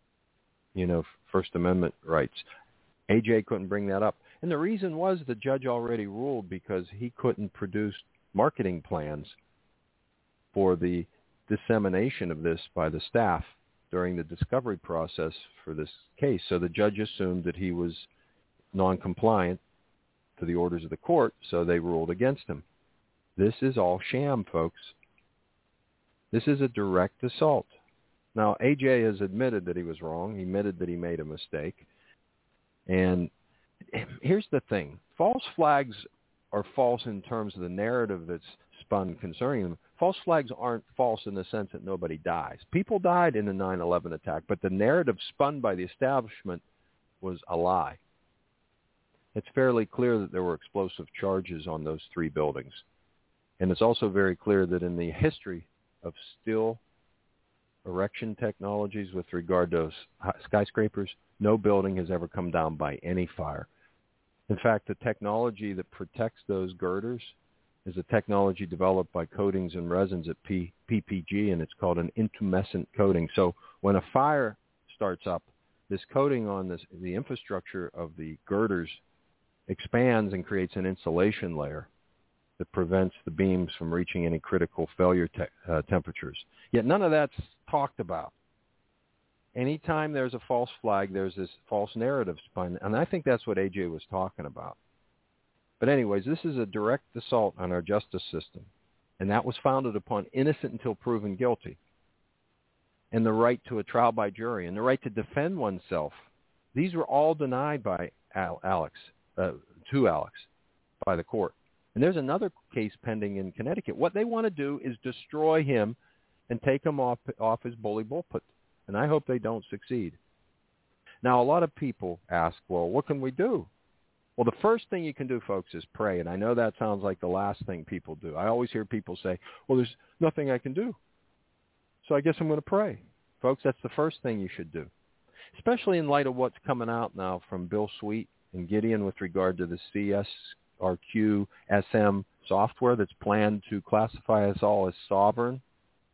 First Amendment rights. AJ couldn't bring that up. And the reason was the judge already ruled because he couldn't produce marketing plans for the dissemination of this by the staff during the discovery process for this case. So the judge assumed that he was non-compliant to the orders of the court, so they ruled against him. This is all sham, folks. This is a direct assault. Now, AJ has admitted that he was wrong. He admitted that he made a mistake. And here's the thing. False flags are false in terms of the narrative that's spun concerning them. False flags aren't false in the sense that nobody dies. People died in the 9/11 attack, but the narrative spun by the establishment was a lie. It's fairly clear that there were explosive charges on those three buildings. And it's also very clear that in the history of steel erection technologies with regard to skyscrapers, no building has ever come down by any fire. In fact, the technology that protects those girders is a technology developed by Coatings and Resins at PPG, and it's called an intumescent coating. So when a fire starts up, this coating on the infrastructure of the girders expands and creates an insulation layer that prevents the beams from reaching any critical failure temperatures. Yet none of that's talked about. Anytime there's a false flag, there's this false narrative spun, and I think that's what AJ was talking about. But anyways, this is a direct assault on our justice system, and that was founded upon innocent until proven guilty, and the right to a trial by jury, and the right to defend oneself. These were all denied by Alex by the court. And there's another case pending in Connecticut. What they want to do is destroy him and take him off his bully pulpit. And I hope they don't succeed. Now, a lot of people ask, well, what can we do? Well, the first thing you can do, folks, is pray. And I know that sounds like the last thing people do. I always hear people say, well, there's nothing I can do, so I guess I'm going to pray. Folks, that's the first thing you should do, especially in light of what's coming out now from Bill Sweet and Gideon with regard to the CSRQ SM software that's planned to classify us all as sovereign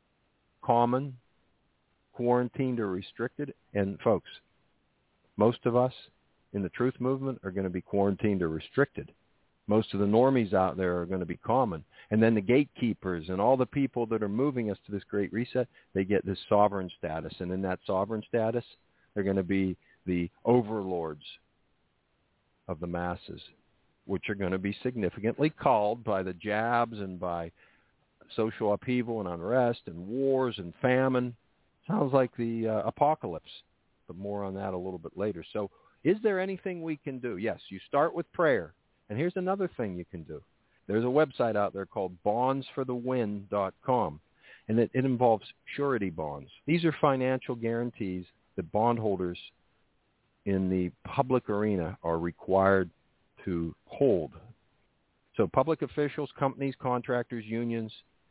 common, quarantined, or restricted. And folks, most of us in the truth movement are going to be quarantined or restricted. Most of the normies out there are going to be common. And then the gatekeepers and all the people that are moving us to this great reset, they get this sovereign status. And in that sovereign status, they're going to be the overlords of the masses, which are going to be significantly called by the jabs and by social upheaval and unrest and wars and famine. Sounds like the apocalypse, but more on that a little bit later. So is there anything we can do? Yes, you start with prayer. And here's another thing you can do. There's a website out there called bondsforthewin.com, and it involves surety bonds. These are financial guarantees that bondholders in the public arena are required to hold. So public officials, companies, contractors, unions,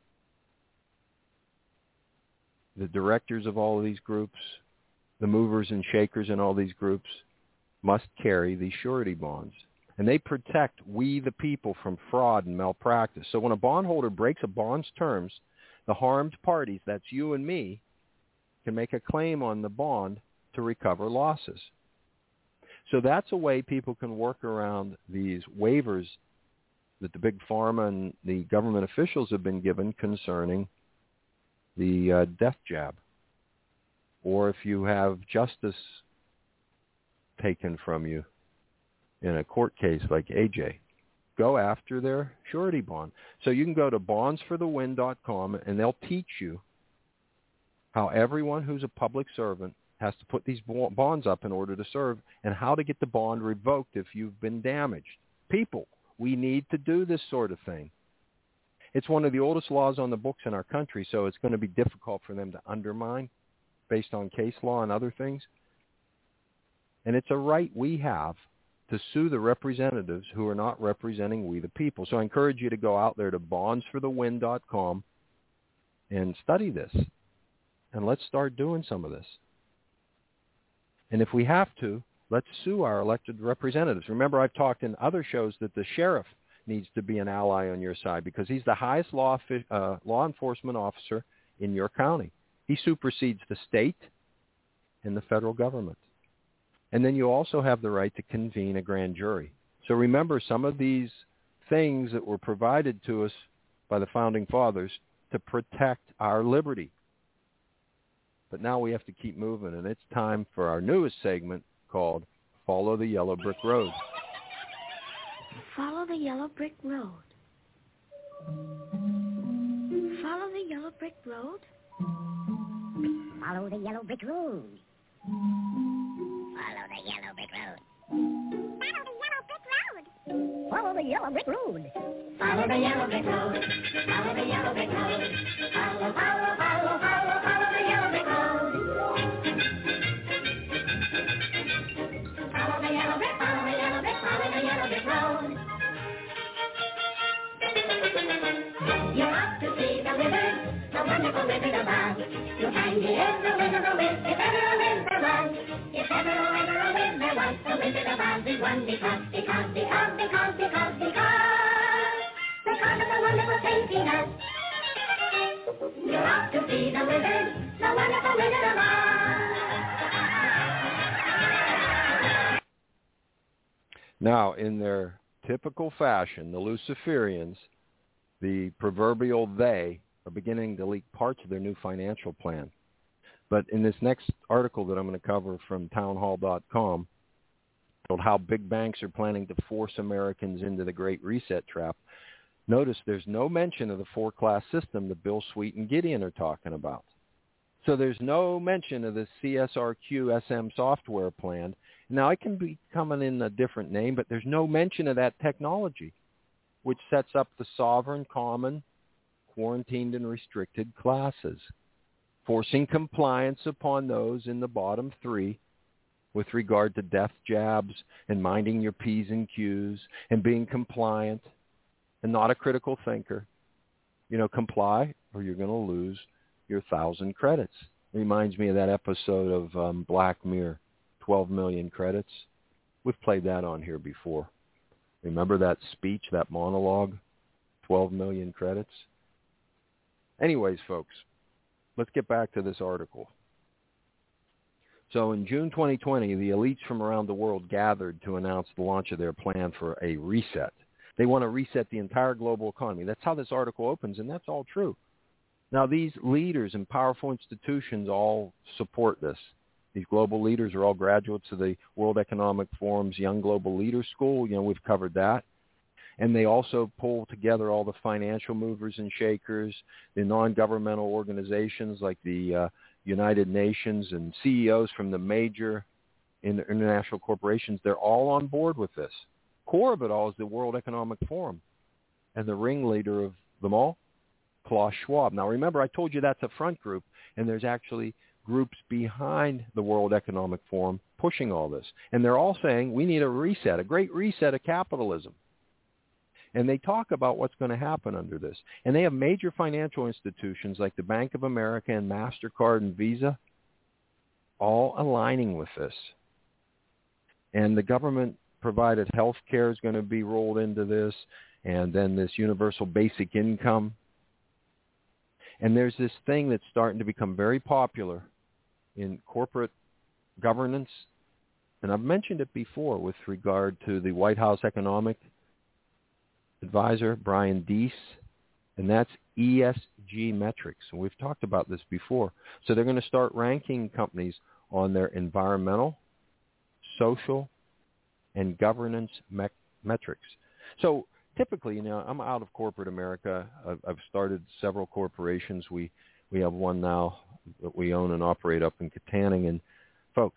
the directors of all of these groups, the movers and shakers in all these groups must carry these surety bonds. And they protect we the people from fraud and malpractice. So when a bondholder breaks a bond's terms, the harmed parties, that's you and me, can make a claim on the bond to recover losses. So that's a way people can work around these waivers that the big pharma and the government officials have been given concerning the death jab. Or if you have justice taken from you in a court case like AJ, go after their surety bond. So you can go to bondsforthewin.com and they'll teach you how everyone who's a public servant has to put these bonds up in order to serve and how to get the bond revoked if you've been damaged. People, we need to do this sort of thing. It's one of the oldest laws on the books in our country, so it's going to be difficult for them to undermine based on case law and other things. And it's a right we have to sue the representatives who are not representing we the people. So I encourage you to go out there to bondsforthewin.com and study this. And let's start doing some of this. And if we have to, let's sue our elected representatives. Remember, I've talked in other shows that the sheriff needs to be an ally on your side because he's the highest law enforcement officer in your county. He supersedes the state and the federal government. And then you also have the right to convene a grand jury. So remember some of these things that were provided to us by the Founding Fathers to protect our liberty. But now we have to keep moving, and it's time for our newest segment called Follow the Yellow Brick Road. Follow the yellow brick road. Follow the yellow brick road. Follow the yellow brick road. Follow the yellow brick road. Follow the yellow brick road. Follow the yellow brick road. Follow the yellow brick road. Follow, follow, follow, follow, follow the yellow brick road. Follow the yellow brick, follow the yellow brick, follow the yellow brick road. You're off to see the wizard, the wonderful Wizard of Oz. You'll find he is the Wizard of Wiz, if ever a Wiz there was. If ever a Wiz there was, the Wizard of Oz is one because of the wonderful things he does. You're off to see the wizard, the wonderful Wizard of Oz. Now, in their typical fashion, the Luciferians, the proverbial they, are beginning to leak parts of their new financial plan. But in this next article that I'm going to cover from townhall.com, called How Big Banks Are Planning to Force Americans into the Great Reset Trap, notice there's no mention of the four-class system that Bill Sweet and Gideon are talking about. So there's no mention of the CSRQ-SM software plan. Now, it can be coming in a different name, but there's no mention of that technology, which sets up the sovereign, common, quarantined, and restricted classes, forcing compliance upon those in the bottom three with regard to death jabs and minding your P's and Q's and being compliant and not a critical thinker. You know, comply or you're going to lose your 1,000 credits. It reminds me of that episode of Black Mirror, 12 million credits. We've played that on here before. Remember that speech, that monologue, 12 million credits? Anyways, folks, let's get back to this article. So in June 2020, the elites from around the world gathered to announce the launch of their plan for a reset. They want to reset the entire global economy. That's how this article opens, and that's all true. Now, these leaders and powerful institutions all support this. These global leaders are all graduates of the World Economic Forum's Young Global Leaders School. We've covered that. And they also pull together all the financial movers and shakers, the non-governmental organizations like the United Nations and CEOs from the major international corporations. They're all on board with this. Core of it all is the World Economic Forum. And the ringleader of them all, Klaus Schwab. Now, remember, I told you that's a front group, and there's actually groups behind the World Economic Forum pushing all this. And they're all saying we need a reset, a great reset of capitalism. And they talk about what's going to happen under this. And they have major financial institutions like the Bank of America and MasterCard and Visa all aligning with this. And the government-provided health care is going to be rolled into this, and then this universal basic income. And there's this thing that's starting to become very popular in corporate governance. And I've mentioned it before with regard to the White House economic advisor, Brian Deese, and that's ESG metrics. And we've talked about this before. So they're going to start ranking companies on their environmental, social, and governance metrics. So typically, I'm out of corporate America. I've started several corporations. We have one now that we own and operate up in Katanning. And folks,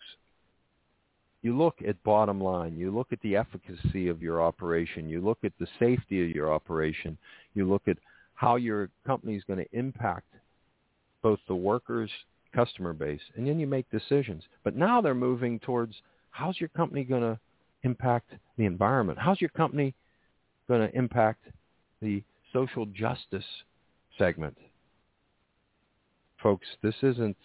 you look at bottom line. You look at the efficacy of your operation. You look at the safety of your operation. You look at how your company is going to impact both the workers, customer base, and then you make decisions. But now they're moving towards how's your company going to impact the environment? How's your company going to impact the social justice segment? Folks, this isn't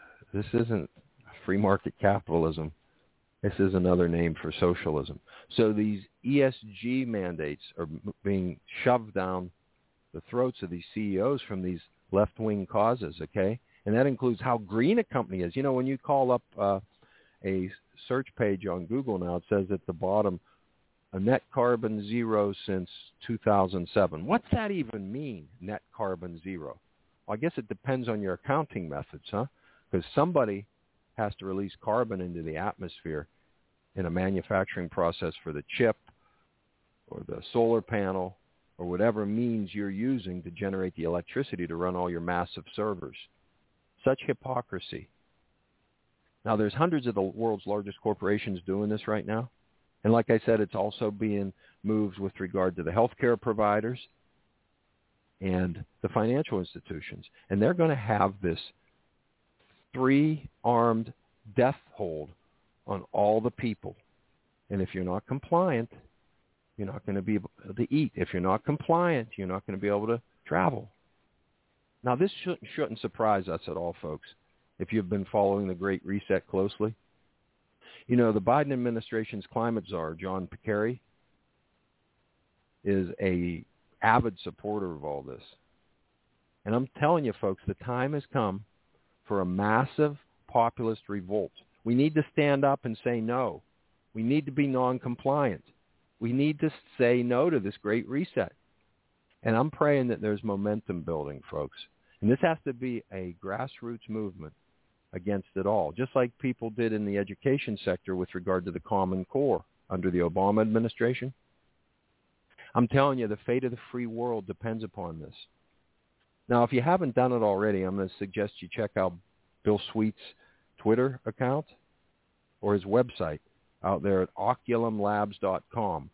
free market capitalism. This is another name for socialism. So these ESG mandates are being shoved down the throats of these CEOs from these left-wing causes, okay? And that includes how green a company is. When you call up a search page on Google now, it says at the bottom, a net carbon zero since 2007. What's that even mean, net carbon zero? Well, I guess it depends on your accounting methods, huh? Because somebody has to release carbon into the atmosphere in a manufacturing process for the chip or the solar panel or whatever means you're using to generate the electricity to run all your massive servers. Such hypocrisy. Now, there's hundreds of the world's largest corporations doing this right now. And like I said, it's also being moved with regard to the healthcare providers and the financial institutions. And they're going to have this three-armed death hold on all the people. And if you're not compliant, you're not going to be able to eat. If you're not compliant, you're not going to be able to travel. Now, this shouldn't surprise us at all, folks, if you've been following the Great Reset closely. The Biden administration's climate czar, John Kerry, is a avid supporter of all this. And I'm telling you, folks, the time has come for a massive populist revolt. We need to stand up and say no. We need to be non-compliant. We need to say no to this Great Reset. And I'm praying that there's momentum building, folks. And this has to be a grassroots movement against it all, just like people did in the education sector with regard to the Common Core under the Obama administration. I'm telling you, the fate of the free world depends upon this. Now, if you haven't done it already, I'm going to suggest you check out Bill Sweet's Twitter account or his website out there at oculumlabs.com,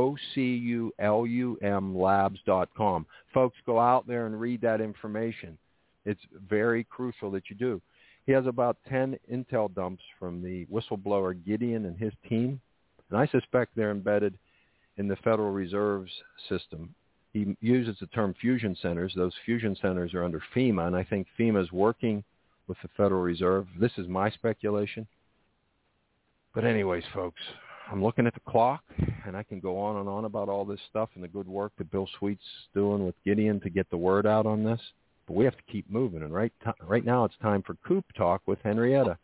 OCULUM labs.com. Folks, go out there and read that information. It's very crucial that you do. He has about 10 intel dumps from the whistleblower Gideon and his team, and I suspect they're embedded in the Federal Reserve's system. He uses the term fusion centers. Those fusion centers are under FEMA, and I think FEMA is working with the Federal Reserve. This is my speculation. But anyways, folks, I'm looking at the clock, and I can go on and on about all this stuff and the good work that Bill Sweet's doing with Gideon to get the word out on this. But we have to keep moving. And right now it's time for Coop Talk with Henrietta.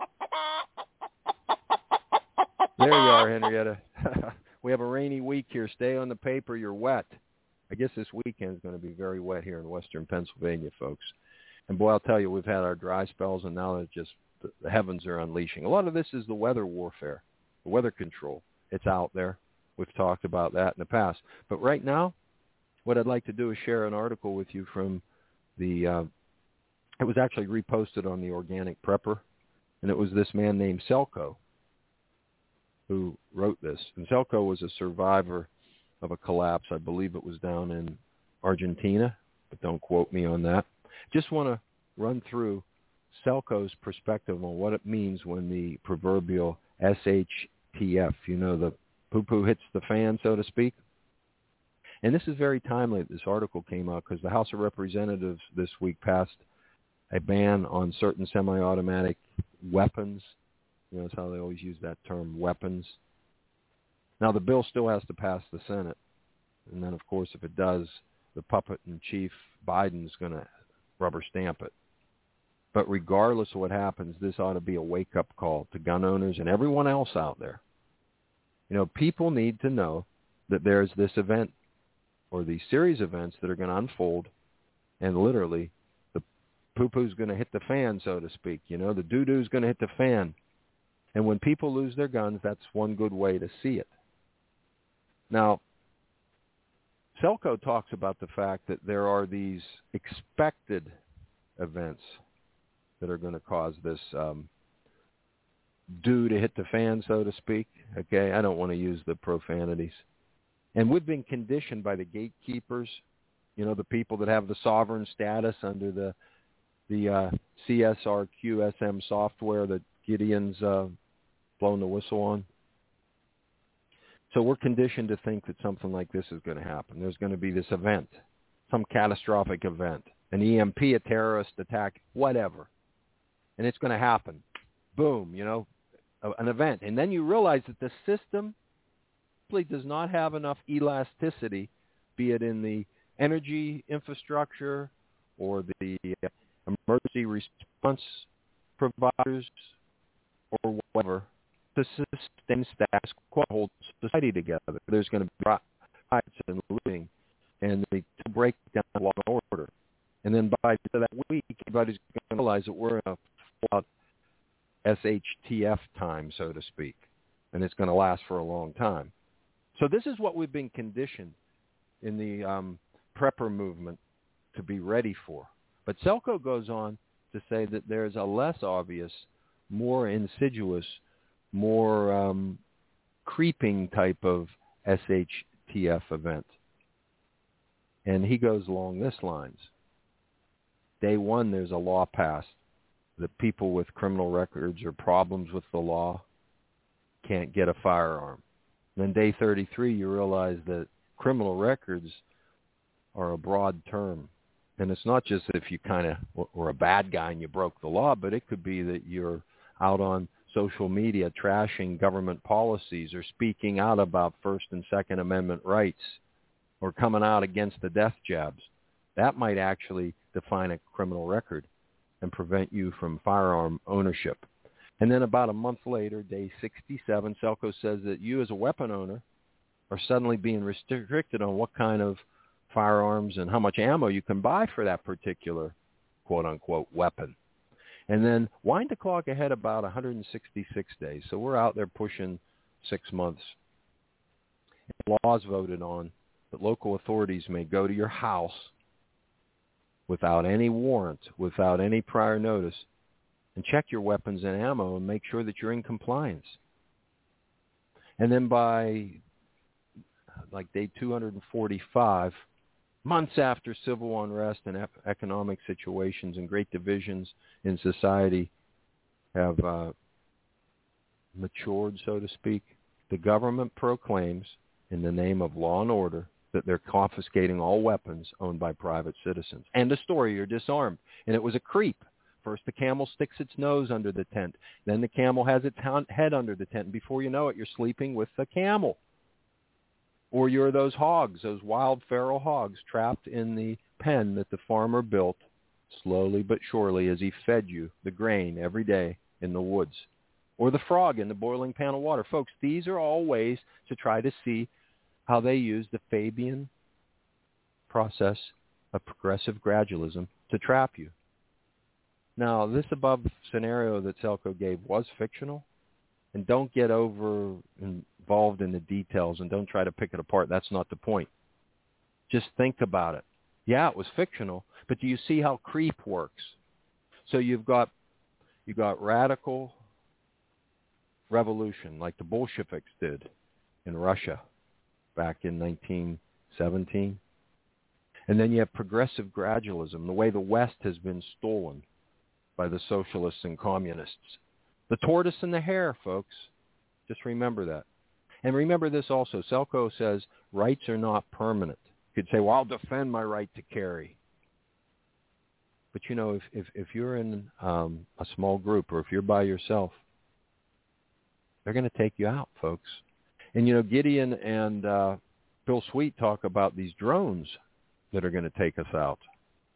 There you are, Henrietta. We have a rainy week here. Stay on the paper. You're wet. I guess this weekend is going to be very wet here in western Pennsylvania, folks. And boy, I'll tell you, we've had our dry spells, and now the heavens are unleashing. A lot of this is the weather warfare, the weather control. It's out there. We've talked about that in the past. But right now, what I'd like to do is share an article with you from it was actually reposted on the Organic Prepper, and it was this man named Selko who wrote this. And Selko was a survivor of a collapse. I believe it was down in Argentina, but don't quote me on that. Just want to run through Selko's perspective on what it means when the proverbial SHTF, the poo-poo hits the fan, so to speak. And this is very timely that this article came out because the House of Representatives this week passed a ban on certain semi-automatic weapons. That's how they always use that term, weapons. Now, the bill still has to pass the Senate. And then, of course, if it does, the puppet-in-chief Biden's going to rubber stamp it. But regardless of what happens, this ought to be a wake-up call to gun owners and everyone else out there. People need to know that there's this event or these series of events that are going to unfold, and literally the poo-poo's going to hit the fan, so to speak. The doo-doo's going to hit the fan. And when people lose their guns, that's one good way to see it. Now, Selko talks about the fact that there are these expected events that are going to cause this due to hit the fan, so to speak. Okay, I don't want to use the profanities. And we've been conditioned by the gatekeepers, the people that have the sovereign status under the CSRQSM software that Gideon's blown the whistle on. So we're conditioned to think that something like this is going to happen. There's going to be this event, some catastrophic event, an EMP, a terrorist attack, whatever. And it's going to happen. Boom, an event. And then you realize that the system simply does not have enough elasticity, be it in the energy infrastructure or the emergency response providers or whatever, to sustain status quo, hold society together. There's going to be riots and looting and to break down law and order. And then by that week, everybody's going to realize that we're in a full-out SHTF time, so to speak, and it's going to last for a long time. So this is what we've been conditioned in the prepper movement to be ready for. But Selko goes on to say that there's a less obvious, more insidious, more creeping type of SHTF event. And he goes along this lines. Day one, there's a law passed that people with criminal records or problems with the law can't get a firearm. And then day 33, you realize that criminal records are a broad term. And it's not just if you kind of were a bad guy and you broke the law, but it could be that you're out on social media trashing government policies or speaking out about First and Second Amendment rights or coming out against the death jabs. That might actually define a criminal record and prevent you from firearm ownership. And then about a month later, day 67, Selko says that you as a weapon owner are suddenly being restricted on what kind of firearms and how much ammo you can buy for that particular quote-unquote weapon. And then wind the clock ahead about 166 days. So we're out there pushing 6 months. And laws voted on that local authorities may go to your house without any warrant, without any prior notice, and check your weapons and ammo and make sure that you're in compliance. And then by like day 245, months after civil unrest and economic situations and great divisions in society have matured, so to speak, the government proclaims in the name of law and order that they're confiscating all weapons owned by private citizens. End of story, you're disarmed. And it was a creep. First the camel sticks its nose under the tent. Then the camel has its head under the tent. And before you know it, you're sleeping with the camel. Or you're those hogs, those wild feral hogs trapped in the pen that the farmer built slowly but surely, as he fed you the grain every day in the woods, or the frog in the boiling pan of water. Folks, these are all ways to try to see how they use the Fabian process of progressive gradualism to trap you. Now, this above scenario that Selkoe gave was fictional, and don't get involved in the details and don't try to pick it apart. That's not the point. Just think about it. Yeah, it was fictional, but do you see how creep works? So you've got radical revolution like the Bolsheviks did in Russia back in 1917. And then you have progressive gradualism, the way the West has been stolen by the socialists and communists. The tortoise and the hare, folks. Just remember that. And remember this also. Selkoe says rights are not permanent. You could say, well, I'll defend my right to carry. But, you know, if you're in a small group or if you're by yourself, they're going to take you out, folks. And, you know, Gideon and Bill Sweet talk about these drones that are going to take us out.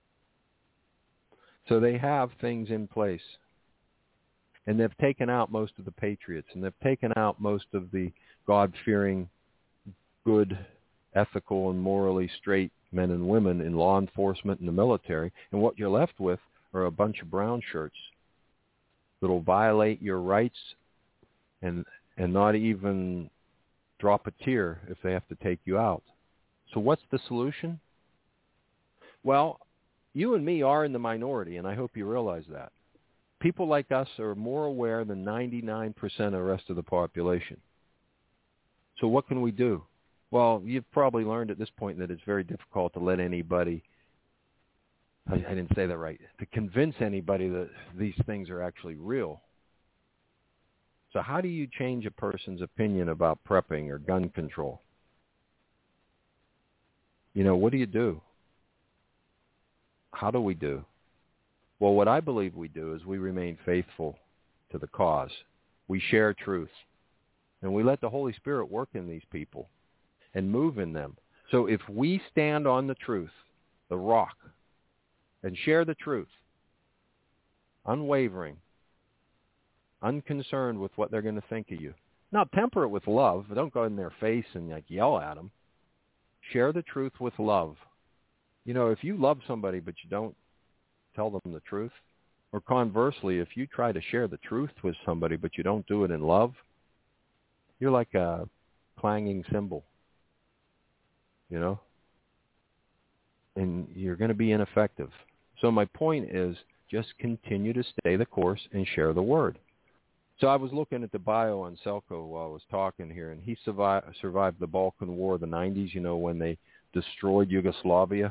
So they have things in place. And they've taken out most of the patriots, and they've taken out most of the God-fearing, good, ethical, and morally straight men and women in law enforcement and the military. And what you're left with are a bunch of brown shirts that will violate your rights and not even drop a tear if they have to take you out. So what's the solution? Well, you and me are in the minority, and I hope you realize that. People like us are more aware than 99% of the rest of the population. So what can we do? Well, you've probably learned at this point that it's very difficult to let anybody, I didn't say that right, to convince anybody that these things are actually real. So how do you change a person's opinion about prepping or gun control? You know, what do you do? How do we do? Well, what I believe we do is we remain faithful to the cause. We share truth. And we let the Holy Spirit work in these people and move in them. So if we stand on the truth, the rock, and share the truth, unwavering, unconcerned with what they're going to think of you. Now, temper it with love. Don't go in their face and yell at them. Share the truth with love. You know, if you love somebody but you don't tell them the truth, or conversely, if you try to share the truth with somebody but you don't do it in love, you're like a clanging cymbal, you know, and you're going to be ineffective. So my point is just continue to stay the course and share the word. So I was looking at the bio on Selkoe while I was talking here, and he survived the Balkan War of the 90s, you know, when they destroyed Yugoslavia.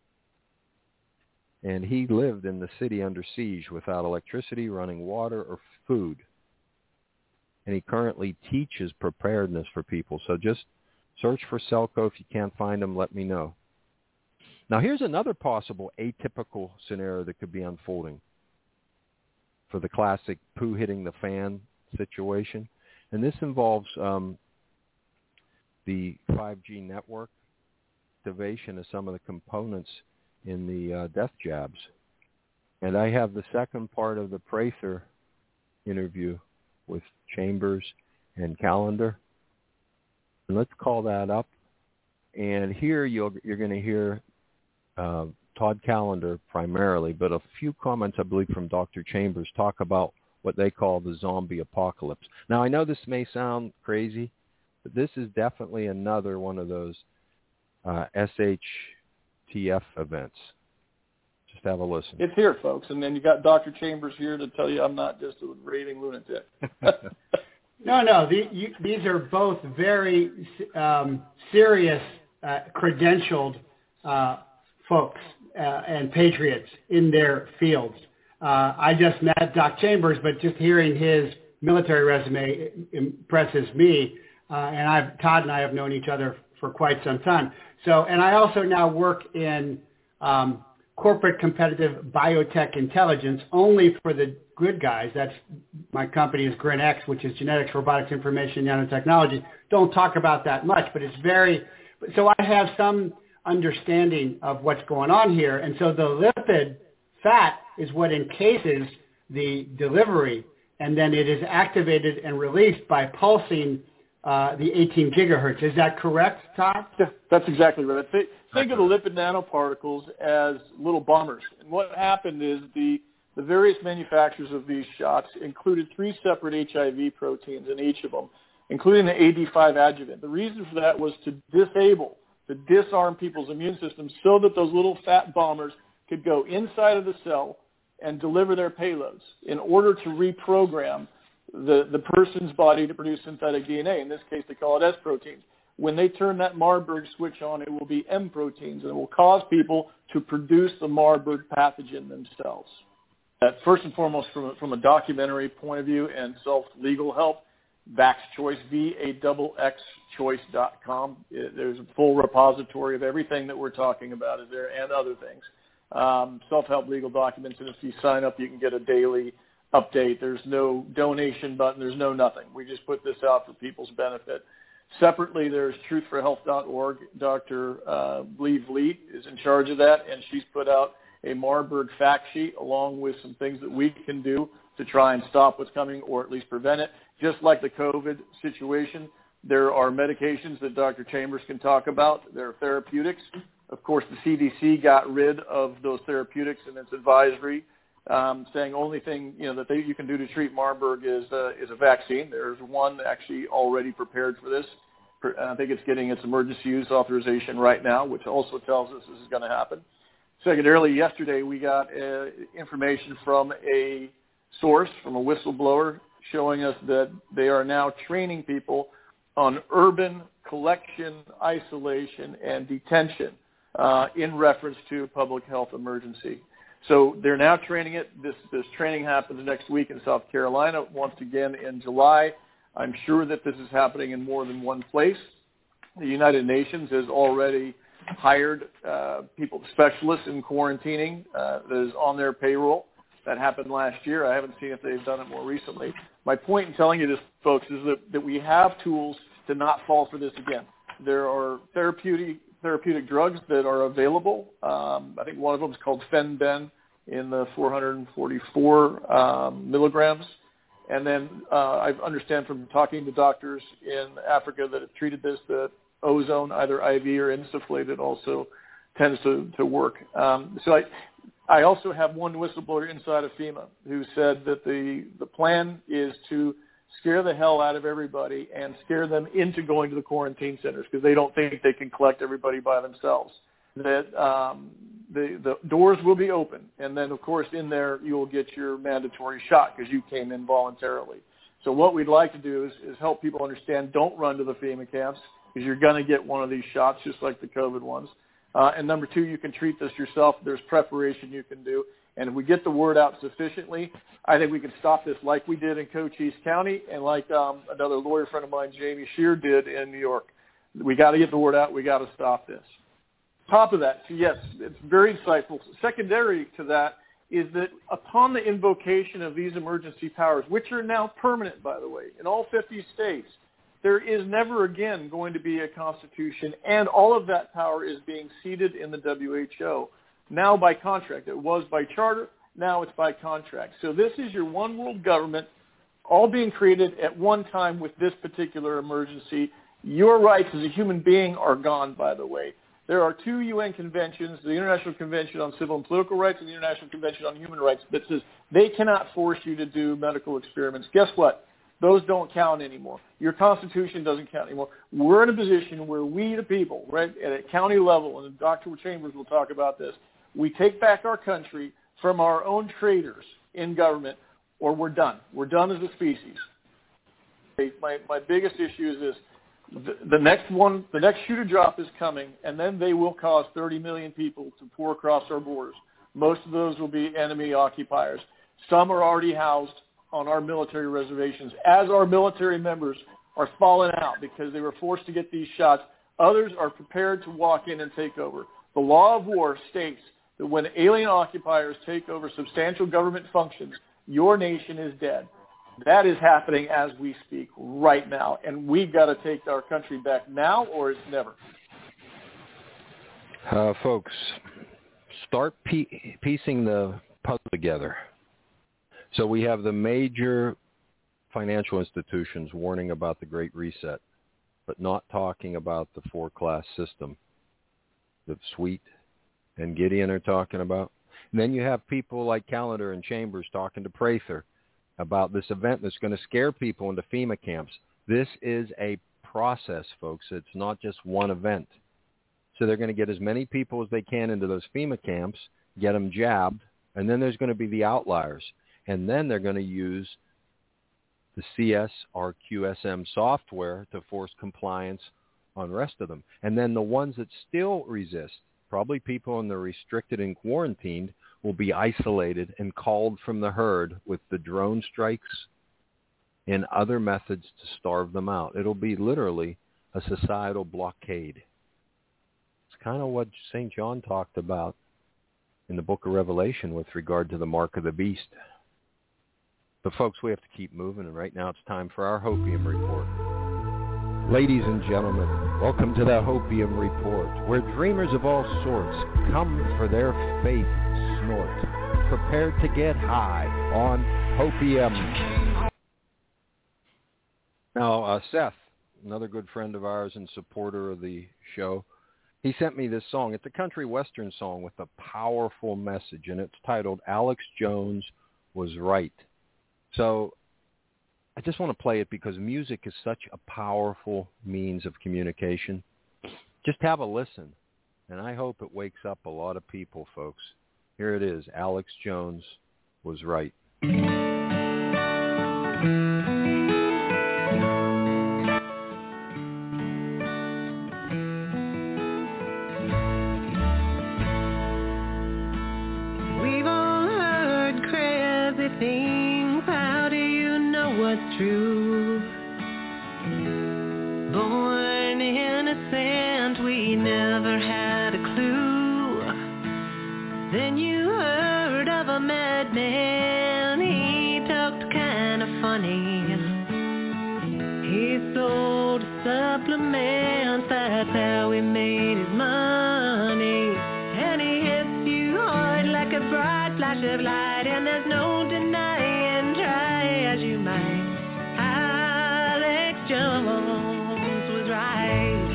And he lived in the city under siege without electricity, running water, or food. And he currently teaches preparedness for people. So just search for Selkoe. If you can't find him, let me know. Now, here's another possible atypical scenario that could be unfolding for the classic poo hitting the fan situation. And this involves the 5G network activation of some of the components in the death jabs. And I have the second part of the Prather interview with Chambers and Callender. And let's call that up. And here you're going to hear Todd Callender primarily, but a few comments, I believe, from Dr. Chambers talk about what they call the zombie apocalypse. Now, I know this may sound crazy, but this is definitely another one of those SHTF events. Just have a listen. It's here, folks. And then you got Dr. Chambers here to tell you I'm not just a raving lunatic. No. These are both very serious, credentialed folks and patriots in their fields. I just met Doc Chambers, but just hearing his military resume impresses me. And Todd and I have known each other for quite some time. So, and I also now work in corporate competitive biotech intelligence only for the good guys. That's my company is GrinX, which is genetics, robotics, information, nanotechnology. Don't talk about that much, but it's very. So I have some understanding of what's going on here, and so the lipid fat is what encases the delivery, and then it is activated and released by pulsing the 18 gigahertz. Is that correct, Todd? Yeah, that's exactly right. Think of the lipid nanoparticles as little bombers. And what happened is the various manufacturers of these shots included 3 separate HIV proteins in each of them, including the AD5 adjuvant. The reason for that was to disarm people's immune systems so that those little fat bombers could go inside of the cell and deliver their payloads in order to reprogram the person's body to produce synthetic DNA. In this case, they call it S proteins. When they turn that Marburg switch on, it will be M proteins, and it will cause people to produce the Marburg pathogen themselves. First and foremost, from a documentary point of view and self-legal help, Vax Choice, VAXXchoice.com. There's a full repository of everything that we're talking about is there, and other things. Self-help legal documents, and if you sign up, you can get a daily update. There's no donation button. There's no nothing. We just put this out for people's benefit. Separately, there's truthforhealth.org. Dr. Lee Vliet is in charge of that, and she's put out a Marburg fact sheet along with some things that we can do to try and stop what's coming or at least prevent it. Just like the COVID situation, there are medications that Dr. Chambers can talk about. There are therapeutics. Of course, the CDC got rid of those therapeutics in its advisory, saying only thing that you can do to treat Marburg is a vaccine. There's one actually already prepared for this. I think it's getting its emergency use authorization right now, which also tells us this is going to happen. Secondarily, yesterday we got information from a source, from a whistleblower, showing us that they are now training people on urban collection, isolation, and detention in reference to a public health emergency. So they're now training it. This training happens next week in South Carolina, once again in July. I'm sure that this is happening in more than one place. The United Nations has already hired specialists in quarantining that is on their payroll. That happened last year. I haven't seen if they've done it more recently. My point in telling you this, folks, is that we have tools to not fall for this again. There are therapeutic drugs that are available. I think one of them is called Fen-Ben in the 444 milligrams. And then I understand from talking to doctors in Africa that have treated this that ozone, either IV or insufflated, also tends to work. So I also have one whistleblower inside of FEMA who said that the plan is to scare the hell out of everybody and scare them into going to the quarantine centers because they don't think they can collect everybody by themselves. That the doors will be open, and then, of course, in there you will get your mandatory shot because you came in voluntarily. So what we'd like to do is help people understand, don't run to the FEMA camps because you're going to get one of these shots just like the COVID ones. And number two, you can treat this yourself. There's preparation you can do. And if we get the word out sufficiently, I think we can stop this like we did in Cochise County and like another lawyer friend of mine, Jamie Shear, did in New York. We got to get the word out. We got to stop this. Top of that, so yes, it's very insightful. Secondary to that is that upon the invocation of these emergency powers, which are now permanent, by the way, in all 50 states, there is never again going to be a constitution, and all of that power is being ceded in the WHO, now by contract. It was by charter, now it's by contract. So this is your one world government, all being created at one time with this particular emergency. Your rights as a human being are gone, by the way. There are 2 UN conventions, the International Convention on Civil and Political Rights and the International Convention on Human Rights, that says they cannot force you to do medical experiments. Guess what? Those don't count anymore. Your Constitution doesn't count anymore. We're in a position where we, the people, right, at a county level, and Dr. Chambers will talk about this, we take back our country from our own traitors in government, or we're done. We're done as a species. My biggest issue is this. The next shoe to drop is coming, and then they will cause 30 million people to pour across our borders. Most of those will be enemy occupiers. Some are already housed on our military reservations, as our military members are falling out because they were forced to get these shots. Others are prepared to walk in and take over. The law of war states that when alien occupiers take over substantial government functions, your nation is dead. That is happening as we speak right now, and we've got to take our country back now or it's never. Folks, start piecing the puzzle together. So we have the major financial institutions warning about the Great Reset, but not talking about the four-class system that Sweet and Gideon are talking about. And then you have people like Callender and Chambers talking to Prather about this event that's going to scare people into FEMA camps. This is a process, folks. It's not just one event. So they're going to get as many people as they can into those FEMA camps, get them jabbed, and then there's going to be the outliers. And then they're going to use the CSRQSM software to force compliance on the rest of them. And then the ones that still resist, probably people in the restricted and quarantined, will be isolated and called from the herd with the drone strikes and other methods to starve them out. It'll be literally a societal blockade. It's kind of what St. John talked about in the book of Revelation with regard to the mark of the beast. But folks, we have to keep moving, and right now it's time for our Hopium Report. Ladies and gentlemen, welcome to the Hopium Report, where dreamers of all sorts come for their faith snort, prepared to get high on Hopium. Now, Seth, another good friend of ours and supporter of the show, he sent me this song. It's a country western song with a powerful message, and it's titled Alex Jones Was Right. So I just want to play it because music is such a powerful means of communication. Just have a listen, and I hope it wakes up a lot of people, folks. Here it is. Alex Jones Was Right. We've all heard crazy things. How do you know what's true? Born innocent, we never had a clue. Then you heard of a madman, he talked kind of funny. He sold supplements, that's how he made his money. And he hits you hard like a bright flash of light, and there's no denying, try as you might, Alex Jones was right.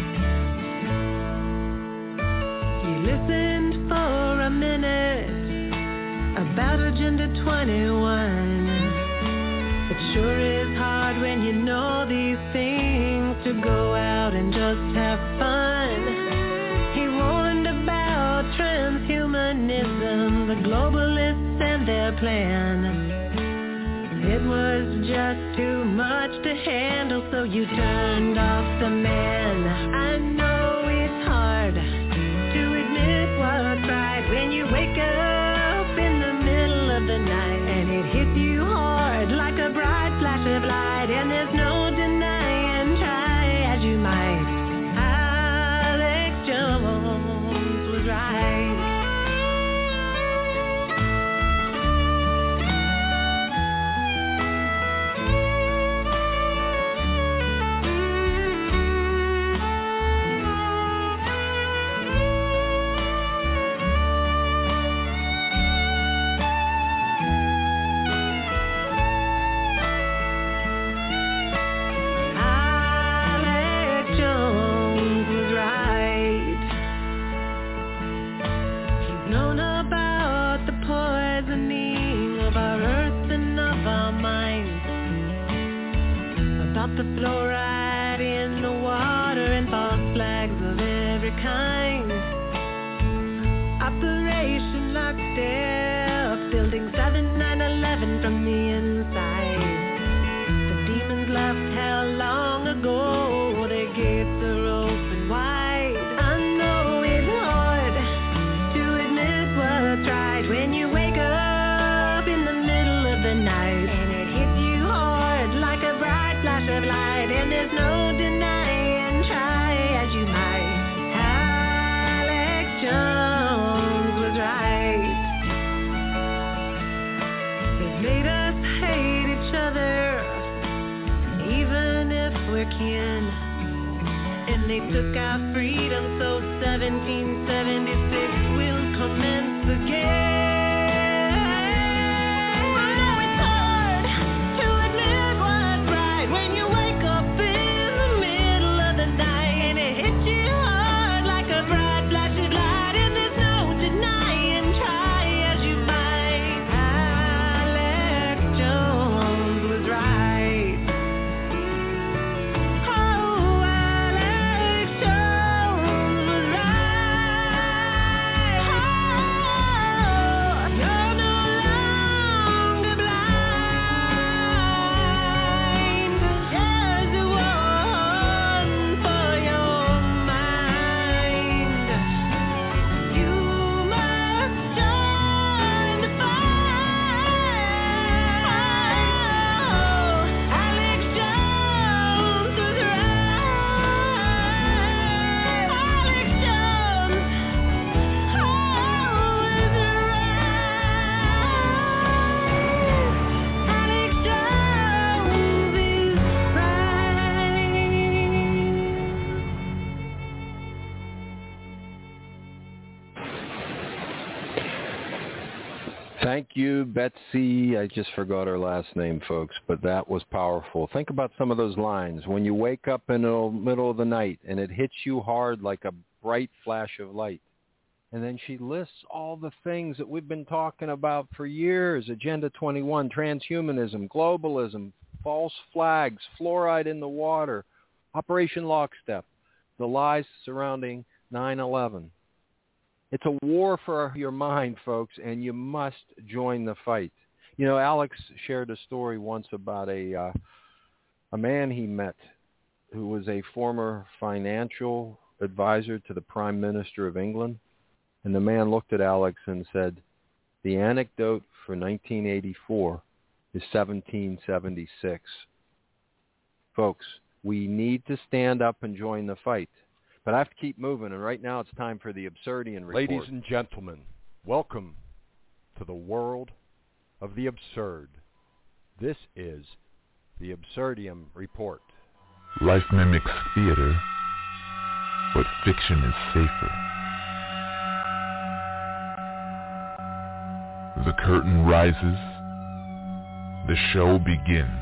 You listened for a minute about Agenda 21. It sure is hard when you know these things to go out and just have fun. He warned about transhumanism, the globalists and their plan. It was just too much to handle, so you turned off the man. I know it's hard to admit what's right when you wake up in the middle of the night and it hits you hard like a bright flash of light, and there's no denying, try as you might, Alex Jones was right. The fluoride in the water and false flags of every kind. Operation Lockstep, building 7911 from the inside. The demons left hell long ago, their gates are open wide. I know it's hard to admit what's right when you wake up in the middle of the night and it hits you hard like a bright flash of light, and there's no denying, try as you might, Alex Jones was right. They've made us hate each other, even if we're kin, and they took our freedom, so 1776 will commence again. Thank you, Betsy. I just forgot her last name, folks, but that was powerful. Think about some of those lines. When you wake up in the middle of the night and it hits you hard like a bright flash of light. And then she lists all the things that we've been talking about for years. Agenda 21, transhumanism, globalism, false flags, fluoride in the water, Operation Lockstep, the lies surrounding 9/11. It's a war for your mind, folks, and you must join the fight. You know, Alex shared a story once about a man he met who was a former financial advisor to the Prime Minister of England. And the man looked at Alex and said, the anecdote for 1984 is 1776. Folks, we need to stand up and join the fight. But I have to keep moving, and right now it's time for the Absurdian Report. Ladies and gentlemen, welcome to the world of the absurd. This is the Absurdium Report. Life mimics theater, but fiction is safer. The curtain rises. The show begins.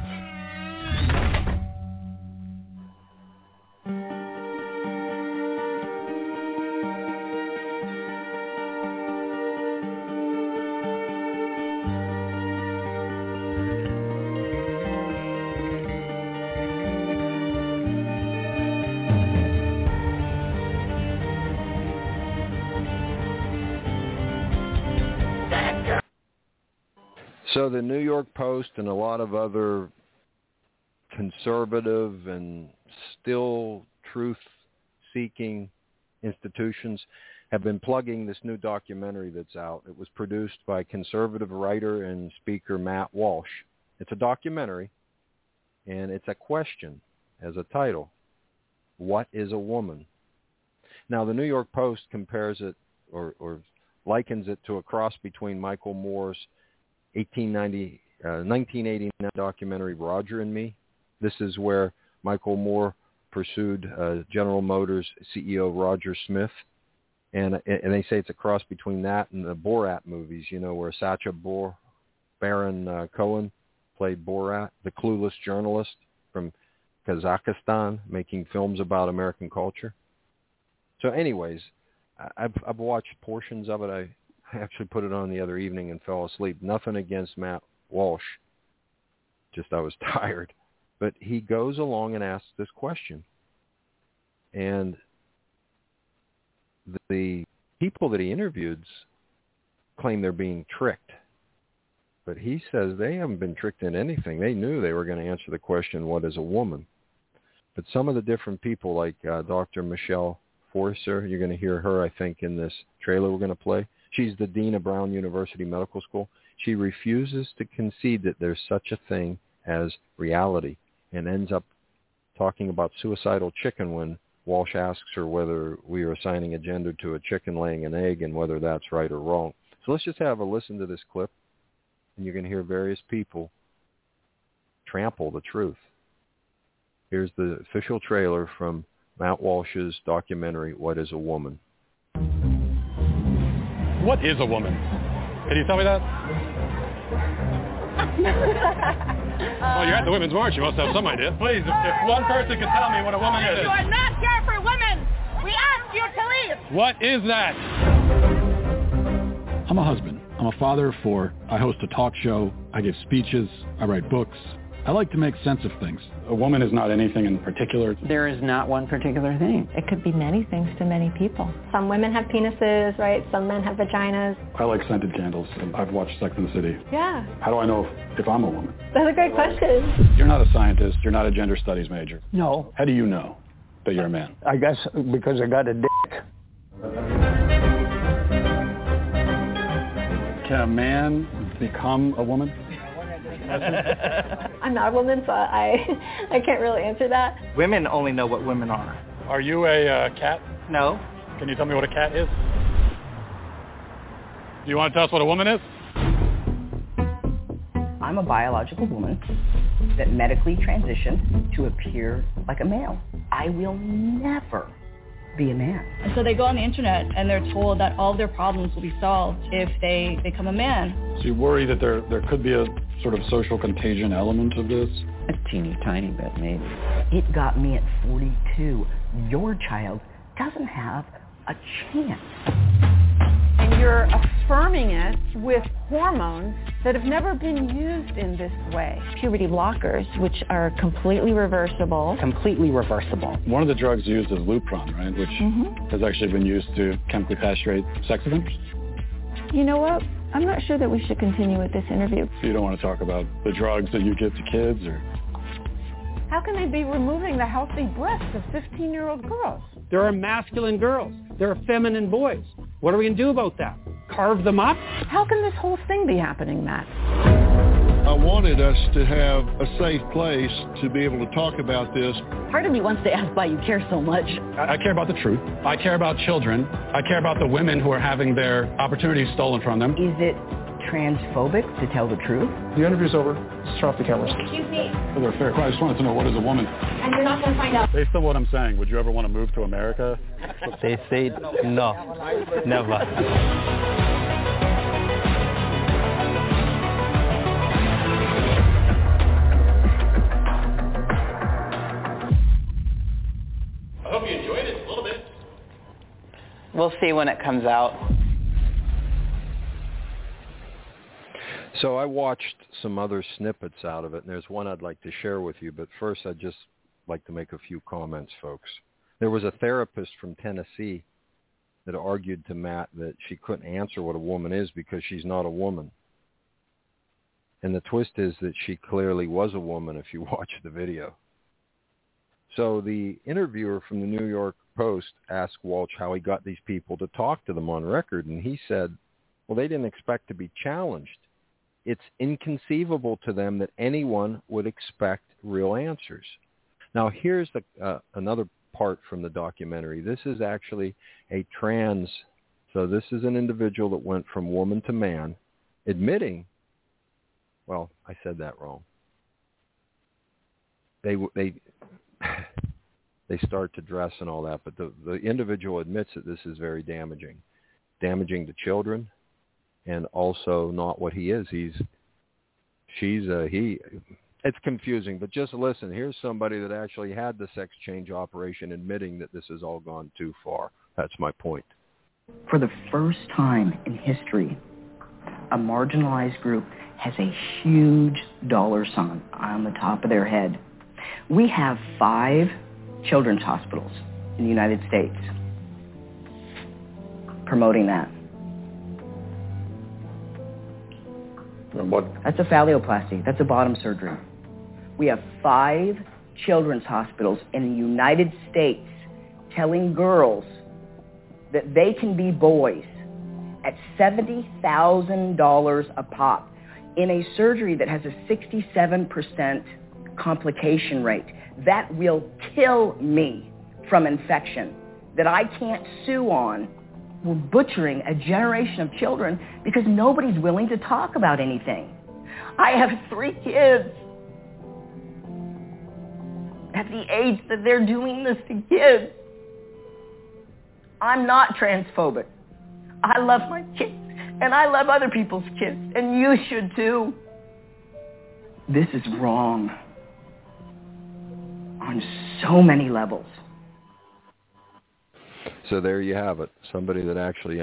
So the New York Post and a lot of other conservative and still truth-seeking institutions have been plugging this new documentary that's out. It was produced by conservative writer and speaker Matt Walsh. It's a documentary, and it's a question as a title. What is a woman? Now, the New York Post compares it or likens it to a cross between Michael Moore's 1989 documentary Roger and Me. This is where Michael Moore pursued General Motors CEO Roger Smith, and they say it's a cross between that and the Borat movies, you know, where Sacha Baron Cohen played Borat, the clueless journalist from Kazakhstan making films about American culture. So anyways, I've watched portions of it. I actually put it on the other evening and fell asleep. Nothing against Matt Walsh. Just I was tired. But he goes along and asks this question. And the people that he interviews claim they're being tricked. But he says they haven't been tricked in anything. They knew they were going to answer the question, what is a woman? But some of the different people, like Dr. Michelle Forster, you're going to hear her, I think, in this trailer we're going to play. She's the dean of Brown University Medical School. She refuses to concede that there's such a thing as reality and ends up talking about suicidal chicken when Walsh asks her whether we are assigning a gender to a chicken laying an egg and whether that's right or wrong. So let's just have a listen to this clip, and you're going to hear various people trample the truth. Here's the official trailer from Matt Walsh's documentary, What is a Woman? What is a woman? Can you tell me that? Well, you're at the Women's March. You must have some idea. Please, if one person could tell me what a woman is. You are not here for women. We ask you to leave. What is that? I'm a husband. I'm a father of 4. I host a talk show. I give speeches. I write books. I like to make sense of things. A woman is not anything in particular. There is not one particular thing. It could be many things to many people. Some women have penises, right? Some men have vaginas. I like scented candles. I've watched Sex and the City. Yeah. How do I know if I'm a woman? That's a great question. You're not a scientist. You're not a gender studies major. No. How do you know that you're a man? I guess because I got a dick. Can a man become a woman? I'm not a woman, so I can't really answer that. Women only know what women are. Are you a cat? No. Can you tell me what a cat is? Do you want to tell us what a woman is? I'm a biological woman that medically transitioned to appear like a male. I will never be a man. And so they go on the internet and they're told that all their problems will be solved if they become a man. So you worry that there could be a sort of social contagion element of this? A teeny tiny bit, maybe. It got me at 42. Your child doesn't have a chance. And you're affirming it with hormones that have never been used in this way. Puberty blockers, which are completely reversible. Completely reversible. One of the drugs used is Lupron, right, which has actually been used to chemically castrate sex offenders. You know what? I'm not sure that we should continue with this interview. So you don't want to talk about the drugs that you give to kids, or? How can they be removing the healthy breasts of 15-year-old girls? There are masculine girls. There are feminine boys. What are we going to do about that? Carve them up? How can this whole thing be happening, Matt? I wanted us to have a safe place to be able to talk about this. Part of me wants to ask why you care so much. I care about the truth. I care about children. I care about the women who are having their opportunities stolen from them. Is it transphobic to tell the truth? The interview's over. Let's turn off the cameras. Excuse me. They're fair. I just wanted to know, what is a woman? And you're not going to find out. Based on what I'm saying, would you ever want to move to America? They say no, never. I hope you enjoyed it a little bit. We'll see when it comes out. So I watched some other snippets out of it, and there's one I'd like to share with you. But first, I'd just like to make a few comments, folks. There was a therapist from Tennessee that argued to Matt that she couldn't answer what a woman is because she's not a woman. And the twist is that she clearly was a woman if you watch the video. So the interviewer from the New York Post asked Walsh how he got these people to talk to them on record, and he said, well, they didn't expect to be challenged. It's inconceivable to them that anyone would expect real answers. Now, here's another part from the documentary. This is actually a trans, so this is an individual that went from woman to man, admitting, well, I said that wrong. They start to dress and all that, but the individual admits that this is very damaging to children, and also not what he is. It's confusing, but just listen. Here's somebody that actually had the sex change operation admitting that this has all gone too far. That's my point. For the first time in history, a marginalized group has a huge dollar sign on the top of their head. We have 5 children's hospitals in the United States promoting that. What? That's a phalloplasty. That's a bottom surgery. We have 5 children's hospitals in the United States telling girls that they can be boys at $70,000 a pop in a surgery that has a 67% complication rate. That will kill me from infection that I can't sue on. We're butchering a generation of children because nobody's willing to talk about anything. I have 3 kids at the age that they're doing this to kids. I'm not transphobic. I love my kids, and I love other people's kids, and you should too. This is wrong on so many levels. So there you have it. Somebody that actually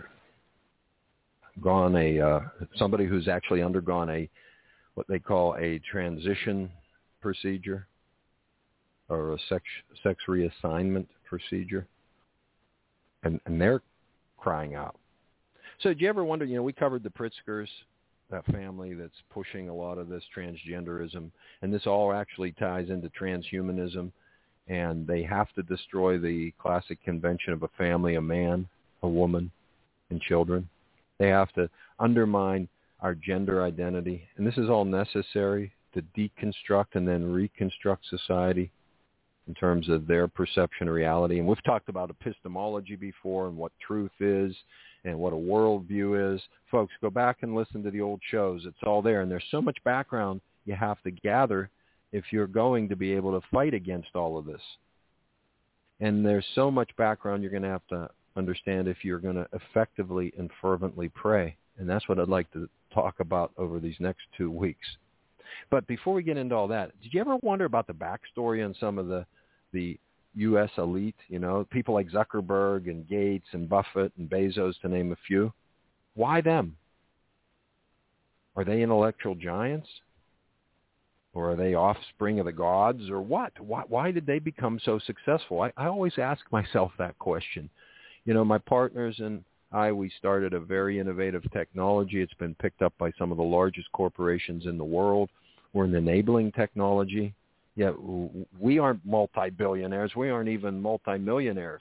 somebody who's actually undergone what they call a transition procedure or a sex reassignment procedure. And they're crying out. So did you ever wonder, we covered the Pritzkers, that family that's pushing a lot of this transgenderism, and this all actually ties into transhumanism. And they have to destroy the classic convention of a family, a man, a woman, and children. They have to undermine our gender identity. And this is all necessary to deconstruct and then reconstruct society in terms of their perception of reality. And we've talked about epistemology before and what truth is and what a worldview is. Folks, go back and listen to the old shows. It's all there. And there's so much background you have to gather if you're going to be able to fight against all of this. And there's so much background you're going to have to understand if you're going to effectively and fervently pray. And that's what I'd like to talk about over these next 2 weeks. But before we get into all that, did you ever wonder about the backstory on some of the U.S. elite, you know, people like Zuckerberg and Gates and Buffett and Bezos, to name a few? Why them? Are they intellectual giants? Or are they offspring of the gods, or what? Why did they become so successful? I always ask myself that question. You know, my partners and we started a very innovative technology. It's been picked up by some of the largest corporations in the world. We're in enabling technology. Yet we aren't multi-billionaires. We aren't even multi-millionaires.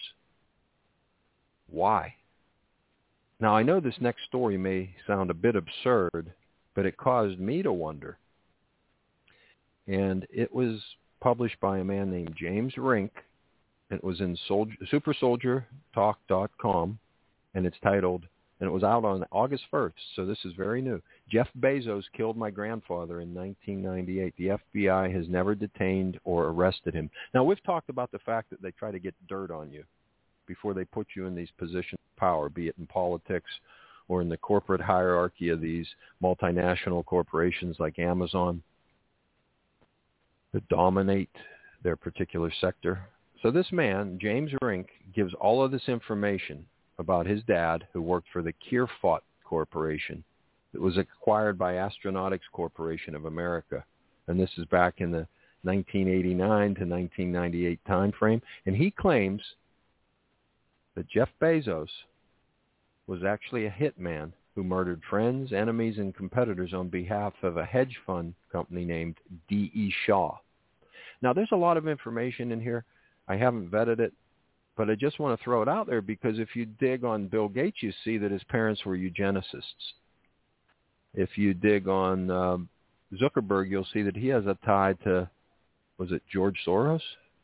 Why? Now, I know this next story may sound a bit absurd, but it caused me to wonder. And it was published by a man named James Rink. It was in supersoldiertalk.com, and it's titled, and it was out on August 1st, so this is very new. Jeff Bezos killed my grandfather in 1998. The FBI has never detained or arrested him. Now, we've talked about the fact that they try to get dirt on you before they put you in these positions of power, be it in politics or in the corporate hierarchy of these multinational corporations like Amazon that dominate their particular sector. So this man, James Rink, gives all of this information about his dad, who worked for the Kierfot Corporation. It was acquired by Astronautics Corporation of America. And this is back in the 1989 to 1998 time frame. And he claims that Jeff Bezos was actually a hitman who murdered friends, enemies, and competitors on behalf of a hedge fund company named D.E. Shaw. Now, there's a lot of information in here. I haven't vetted it, but I just want to throw it out there because if you dig on Bill Gates, you see that his parents were eugenicists. If you dig on Zuckerberg, you'll see that he has a tie to, was it George Soros?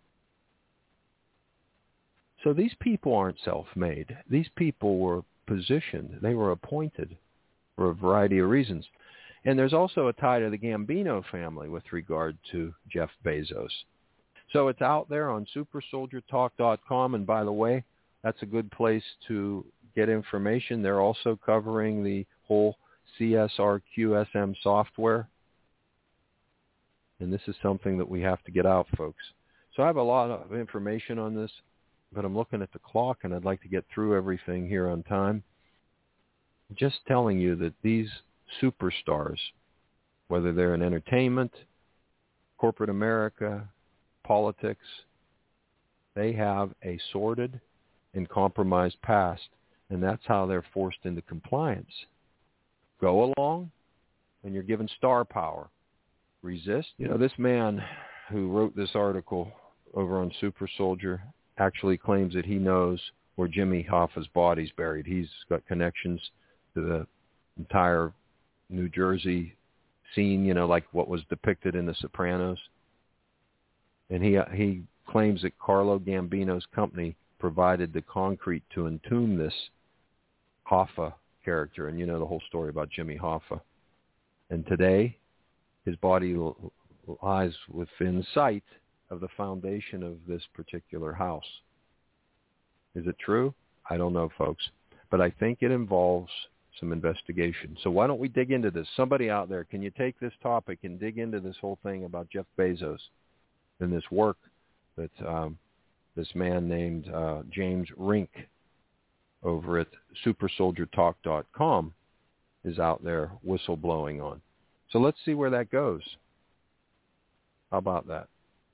So these people aren't self-made. These people were positioned. They were appointed for a variety of reasons. And there's also a tie to the Gambino family with regard to Jeff Bezos. So it's out there on supersoldiertalk.com. And by the way, that's a good place to get information. They're also covering the whole CSRQSM software. And this is something that we have to get out, folks. So I have a lot of information on this, but I'm looking at the clock and I'd like to get through everything here on time. Just telling you that these superstars, whether they're in entertainment, corporate America, politics, they have a sordid and compromised past, and that's how they're forced into compliance. Go along, and you're given star power. Resist. You know, this man who wrote this article over on Super Soldier actually claims that he knows where Jimmy Hoffa's body's buried. He's got connections to the entire New Jersey scene, you know, like what was depicted in The Sopranos. And he claims that Carlo Gambino's company provided the concrete to entomb this Hoffa character. And you know the whole story about Jimmy Hoffa. And today, his body lies within sight of the foundation of this particular house. Is it true? I don't know, folks. But I think it involves some investigation. So why don't we dig into this? Somebody out there, can you take this topic and dig into this whole thing about Jeff Bezos and this work that this man named James Rink over at supersoldiertalk.com is out there whistleblowing on. So let's see where that goes. How about that?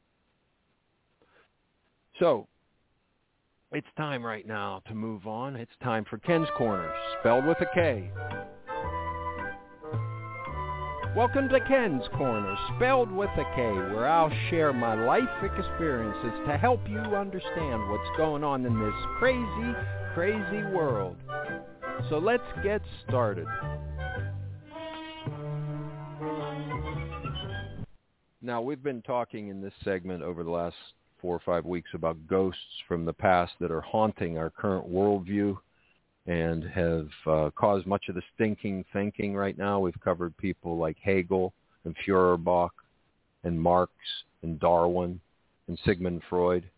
So it's time right now to move on. It's time for Ken's Corner, spelled with a K. Welcome to Ken's Corner, spelled with a K, where I'll share my life experiences to help you understand what's going on in this crazy, crazy world. So let's get started. Now, we've been talking in this segment over the last 4 or 5 weeks about ghosts from the past that are haunting our current worldview and have caused much of the stinking thinking right now. We've covered people like Hegel and Feuerbach and Marx and Darwin and Sigmund Freud.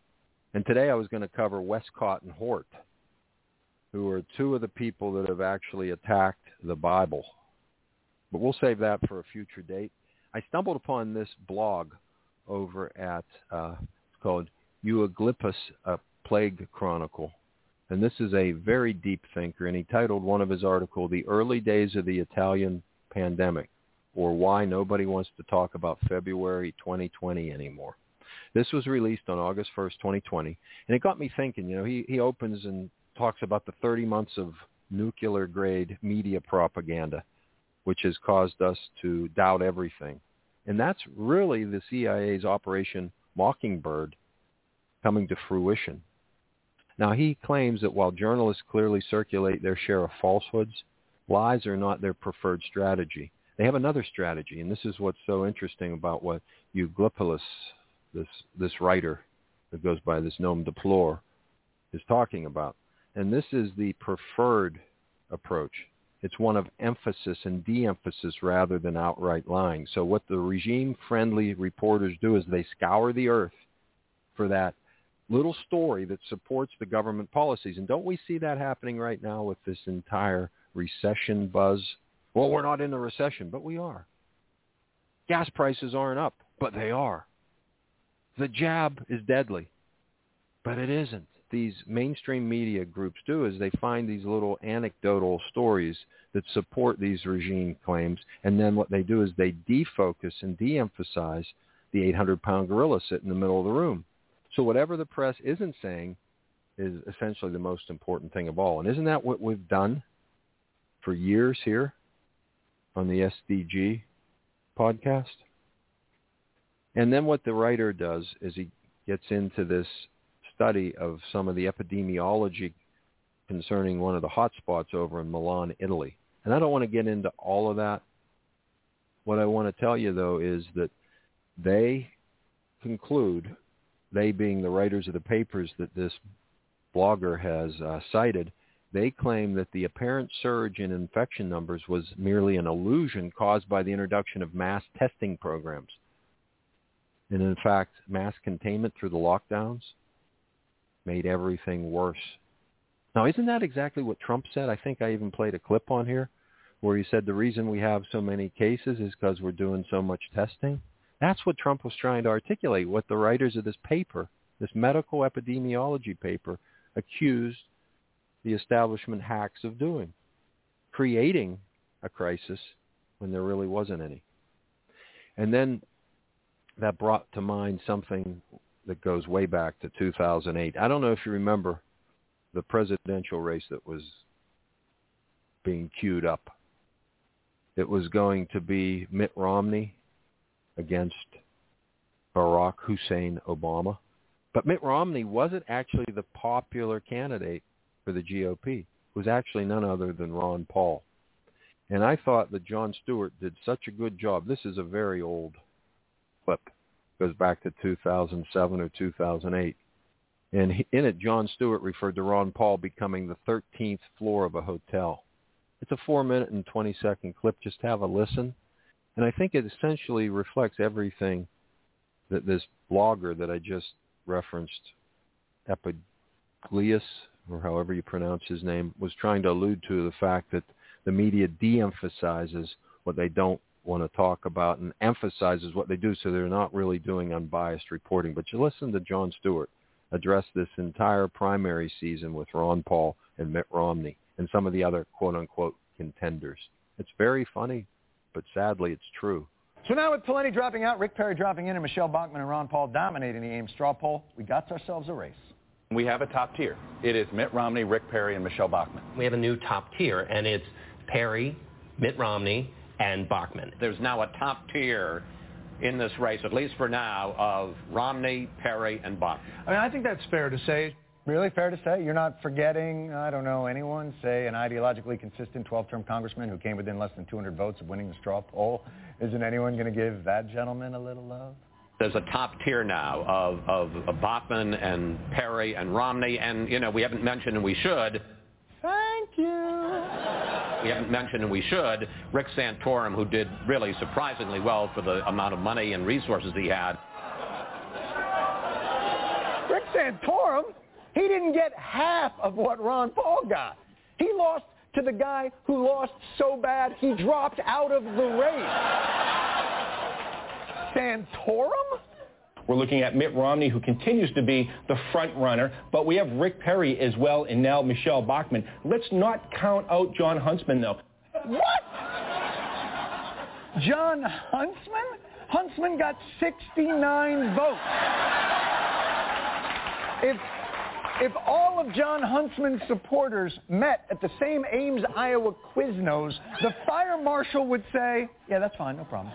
And today I was going to cover Westcott and Hort, who are two of the people that have actually attacked the Bible. But we'll save that for a future date. I stumbled upon this blog over at, it's called Euaglippus, a Plague Chronicle. And this is a very deep thinker, and he titled one of his articles, The Early Days of the Italian Pandemic, or Why Nobody Wants to Talk About February 2020 Anymore. This was released on August 1st, 2020, and it got me thinking. He opens and talks about the 30 months of nuclear-grade media propaganda, which has caused us to doubt everything. And that's really the CIA's Operation Mockingbird coming to fruition. Now, he claims that while journalists clearly circulate their share of falsehoods, lies are not their preferred strategy. They have another strategy, and this is what's so interesting about what Euaglippus, this writer that goes by this nom de plume, is talking about. And this is the preferred approach. It's one of emphasis and de-emphasis rather than outright lying. So what the regime-friendly reporters do is they scour the earth for that little story that supports the government policies. And don't we see that happening right now with this entire recession buzz? Well, we're not in a recession, but we are. Gas prices aren't up, but they are. The jab is deadly, but it isn't. These mainstream media groups do is they find these little anecdotal stories that support these regime claims, and then what they do is they defocus and de-emphasize the 800-pound gorilla sitting in the middle of the room. So whatever the press isn't saying is essentially the most important thing of all. And isn't that what we've done for years here on the SDG podcast? And then what the writer does is he gets into this study of some of the epidemiology concerning one of the hot spots over in Milan, Italy. And I don't want to get into all of that. What I want to tell you, though, is that they conclude, they being the writers of the papers that this blogger has cited, they claim that the apparent surge in infection numbers was merely an illusion caused by the introduction of mass testing programs. And in fact, mass containment through the lockdowns made everything worse. Now, isn't that exactly what Trump said? I think I even played a clip on here where he said the reason we have so many cases is because we're doing so much testing. That's what Trump was trying to articulate, what the writers of this paper, this medical epidemiology paper, accused the establishment hacks of doing, creating a crisis when there really wasn't any. And then that brought to mind something that goes way back to 2008. I don't know if you remember the presidential race that was being queued up. It was going to be Mitt Romney against Barack Hussein Obama. But Mitt Romney wasn't actually the popular candidate for the GOP. It was actually none other than Ron Paul. And I thought that Jon Stewart did such a good job. This is a very old clip. It goes back to 2007 or 2008. And in it, Jon Stewart referred to Ron Paul becoming the 13th floor of a hotel. It's a 4-minute and 20-second clip. Just have a listen. And I think it essentially reflects everything that this blogger that I just referenced, Euaglippus, or however you pronounce his name, was trying to allude to, the fact that the media de-emphasizes what they don't want to talk about and emphasizes what they do, so they're not really doing unbiased reporting. But you listen to Jon Stewart address this entire primary season with Ron Paul and Mitt Romney and some of the other quote-unquote contenders. It's very funny, but sadly it's true. So now with Pawlenty dropping out, Rick Perry dropping in, and Michelle Bachmann and Ron Paul dominating the Ames straw poll, we got ourselves a race. We have a top tier. It is Mitt Romney, Rick Perry, and Michelle Bachmann. We have a new top tier, and it's Perry, Mitt Romney, and Bachmann. There's now a top tier in this race, at least for now, of Romney, Perry, and Bachmann. I mean, I think that's fair to say. Really fair to say? You're not forgetting, I don't know, anyone, say an ideologically consistent 12-term congressman who came within less than 200 votes of winning the straw poll? Isn't anyone going to give that gentleman a little love? There's a top tier now of Bachmann and Perry and Romney, and, you know, we haven't mentioned, and we should. Thank you. We haven't mentioned, and we should, Rick Santorum, who did really surprisingly well for the amount of money and resources he had. Rick Santorum, he didn't get half of what Ron Paul got. He lost to the guy who lost so bad he dropped out of the race. Santorum? We're looking at Mitt Romney, who continues to be the front runner, but we have Rick Perry as well, and now Michelle Bachmann. Let's not count out Jon Huntsman, though. What? Jon Huntsman? Huntsman got 69 votes. If all of Jon Huntsman's supporters met at the same Ames, Iowa Quiznos, the fire marshal would say, yeah, that's fine, no problem.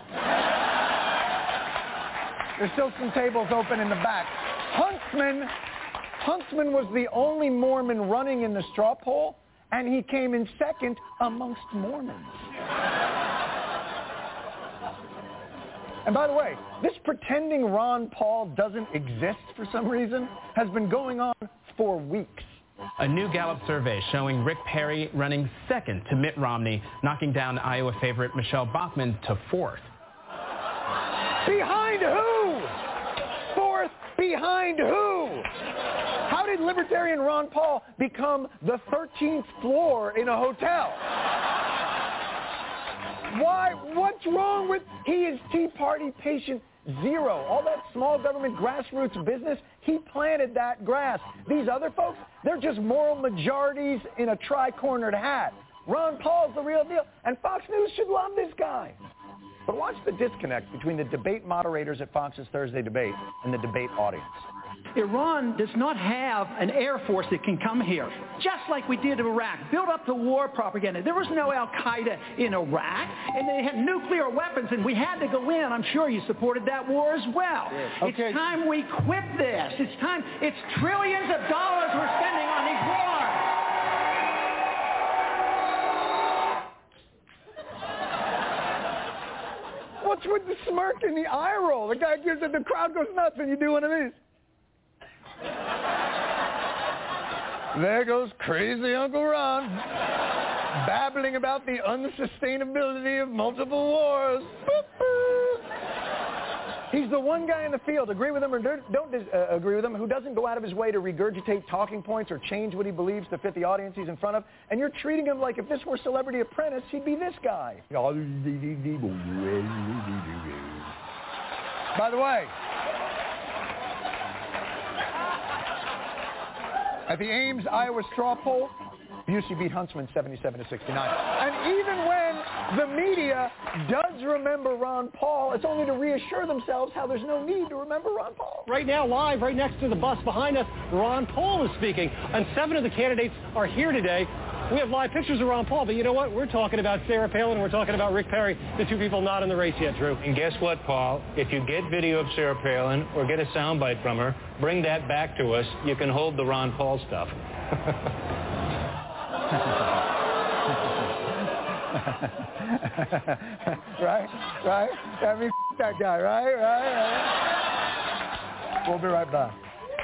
There's still some tables open in the back. Huntsman was the only Mormon running in the straw poll, and he came in second amongst Mormons. And by the way, this pretending Ron Paul doesn't exist for some reason has been going on for weeks. A new Gallup survey showing Rick Perry running second to Mitt Romney, knocking down Iowa favorite Michelle Bachmann to fourth. Behind who? Fourth behind who? How did Libertarian Ron Paul become the 13th floor in a hotel? Why? What's wrong with... He is Tea Party patient zero. All that small government grassroots business, he planted that grass. These other folks, they're just moral majorities in a tri-cornered hat. Ron Paul's the real deal, and Fox News should love this guy. But watch the disconnect between the debate moderators at Fox's Thursday debate and the debate audience. Iran does not have an air force that can come here, just like we did in Iraq. Build up the war propaganda. There was no Al-Qaeda in Iraq, and they had nuclear weapons, and we had to go in. I'm sure you supported that war as well. Yes. Okay. It's time we quit this. It's time. It's trillions of dollars we're spending on these wars. What's with the smirk and the eye roll? The guy gives it, the crowd goes nuts when you do one of these. There goes crazy Uncle Ron, babbling about the unsustainability of multiple wars. He's the one guy in the field, agree with him or don't agree with him, who doesn't go out of his way to regurgitate talking points or change what he believes to fit the audience he's in front of. And you're treating him like if this were Celebrity Apprentice, he'd be this guy. By the way, at the Ames, Iowa straw poll, Busey beat Huntsman 77-69. And even when the media does remember Ron Paul, it's only to reassure themselves how there's no need to remember Ron Paul. Right now, live, right next to the bus behind us, Ron Paul is speaking. And 7 of the candidates are here today. We have live pictures of Ron Paul, but you know what? We're talking about Sarah Palin, we're talking about Rick Perry, the two people not in the race yet, Drew. And guess what, Paul? If you get video of Sarah Palin or get a soundbite from her, bring that back to us. You can hold the Ron Paul stuff. Right? That means that guy, right? We'll be right back.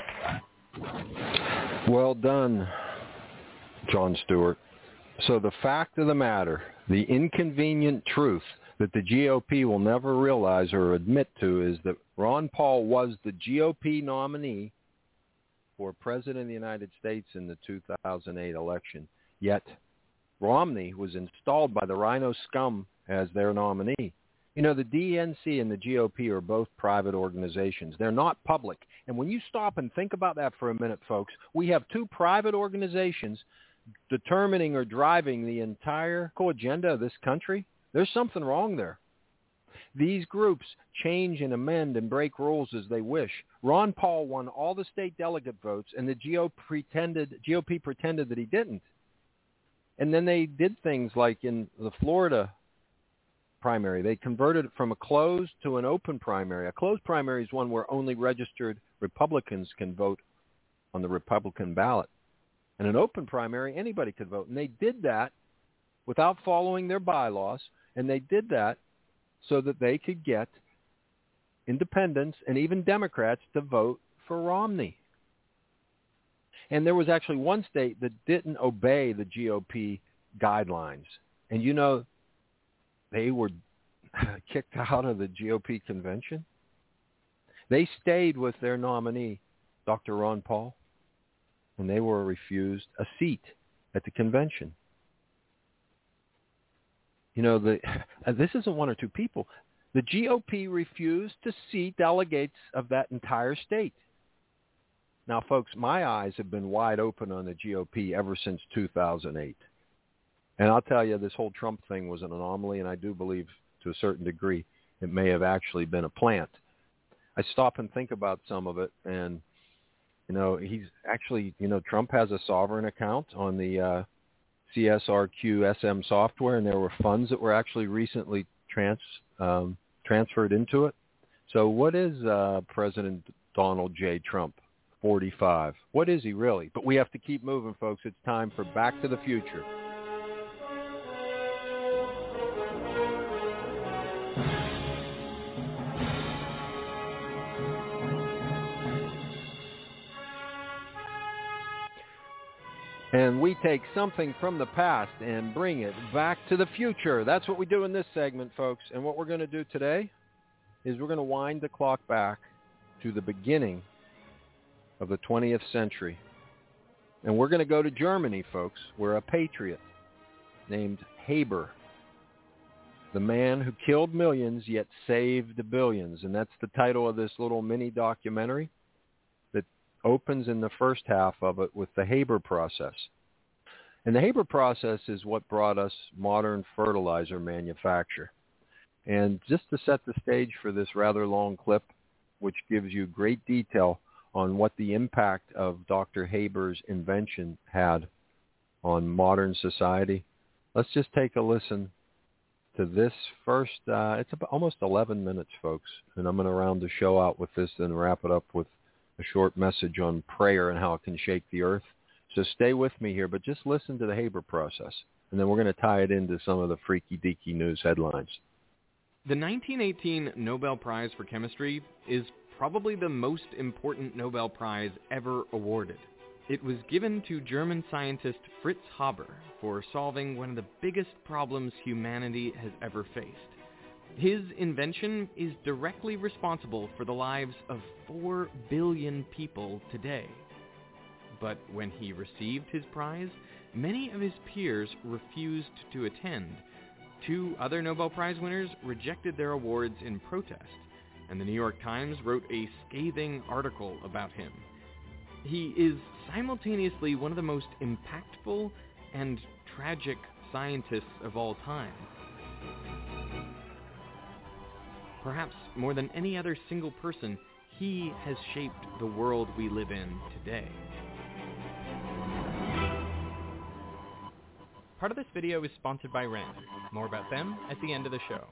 Well done, Jon Stewart. So the fact of the matter, the inconvenient truth that the GOP will never realize or admit to is that Ron Paul was the GOP nominee for President of the United States in the 2008 election. Yet Romney was installed by the Rhino scum as their nominee. You know, the DNC and the GOP are both private organizations. They're not public. And when you stop and think about that for a minute, folks, we have two private organizations determining or driving the entire agenda of this country. There's something wrong there. These groups change and amend and break rules as they wish. Ron Paul won all the state delegate votes, and the GOP pretended that he didn't. And then they did things like in the Florida primary. They converted it from a closed to an open primary. A closed primary is one where only registered Republicans can vote on the Republican ballot. And an open primary, anybody could vote. And they did that without following their bylaws, and they did that so that they could get independents and even Democrats to vote for Romney. And there was actually one state that didn't obey the GOP guidelines. And you know, they were kicked out of the GOP convention. They stayed with their nominee, Dr. Ron Paul, and they were refused a seat at the convention. You know, this isn't one or two people. The GOP refused to seat delegates of that entire state. Now, folks, my eyes have been wide open on the GOP ever since 2008. And I'll tell you, this whole Trump thing was an anomaly, and I do believe to a certain degree it may have actually been a plant. I stop and think about some of it, and, you know, he's actually, you know, Trump has a sovereign account on the CSRQ SM software, and there were funds that were actually recently transferred into it. So what is President Donald J. Trump? 45. What is he really? But we have to keep moving, folks. It's time for Back to the Future. And we take something from the past and bring it back to the future. That's what we do in this segment, folks. And what we're going to do today is we're going to wind the clock back to the beginning of the 20th century. And we're going to go to Germany, folks, where a patriot named Haber, the man who killed millions yet saved billions. And that's the title of this little mini documentary that opens in the first half of it with the Haber process. And the Haber process is what brought us modern fertilizer manufacture. And just to set the stage for this rather long clip, which gives you great detail on what the impact of Dr. Haber's invention had on modern society, let's just take a listen to this first. It's about almost 11 minutes, folks, and I'm going to round the show out with this and wrap it up with a short message on prayer and how it can shake the earth. So stay with me here, but just listen to the Haber process, and then we're going to tie it into some of the freaky-deaky news headlines. The 1918 Nobel Prize for Chemistry is probably the most important Nobel Prize ever awarded. It was given to German scientist Fritz Haber for solving one of the biggest problems humanity has ever faced. His invention is directly responsible for the lives of 4 billion people today. But when he received his prize, many of his peers refused to attend. 2 other Nobel Prize winners rejected their awards in protest, and the New York Times wrote a scathing article about him. He is simultaneously one of the most impactful and tragic scientists of all time. Perhaps more than any other single person, he has shaped the world we live in today. Part of this video is sponsored by Rand. More about them at the end of the show.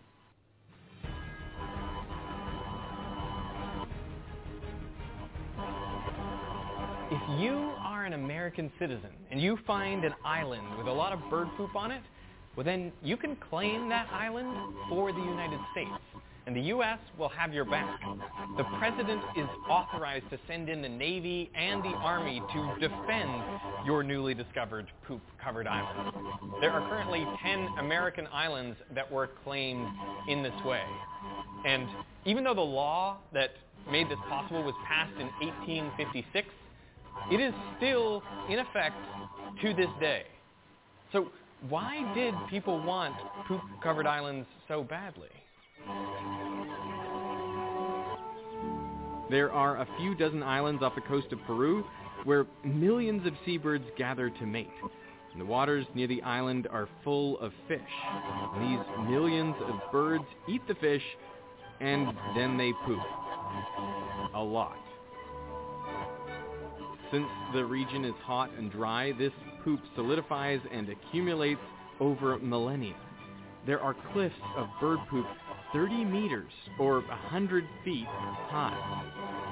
If you are an American citizen and you find an island with a lot of bird poop on it, well then you can claim that island for the United States, and the U.S. will have your back. The President is authorized to send in the Navy and the Army to defend your newly discovered poop-covered island. There are currently 10 American islands that were claimed in this way. And even though the law that made this possible was passed in 1856, it is still in effect to this day. So why did people want poop-covered islands so badly? There are a few dozen islands off the coast of Peru where millions of seabirds gather to mate. And the waters near the island are full of fish. And these millions of birds eat the fish, and then they poop. A lot. Since the region is hot and dry, this poop solidifies and accumulates over millennia. There are cliffs of bird poop 30 meters or 100 feet high.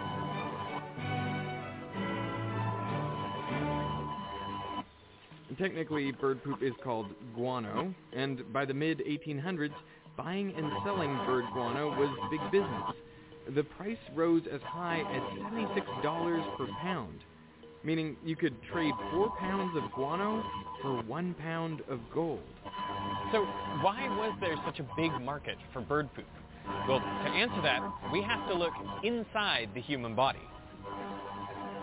Technically, bird poop is called guano, and by the mid-1800s, buying and selling bird guano was big business. The price rose as high as $76 per pound, meaning you could trade 4 pounds of guano for 1 pound of gold. So why was there such a big market for bird poop? Well, to answer that, we have to look inside the human body.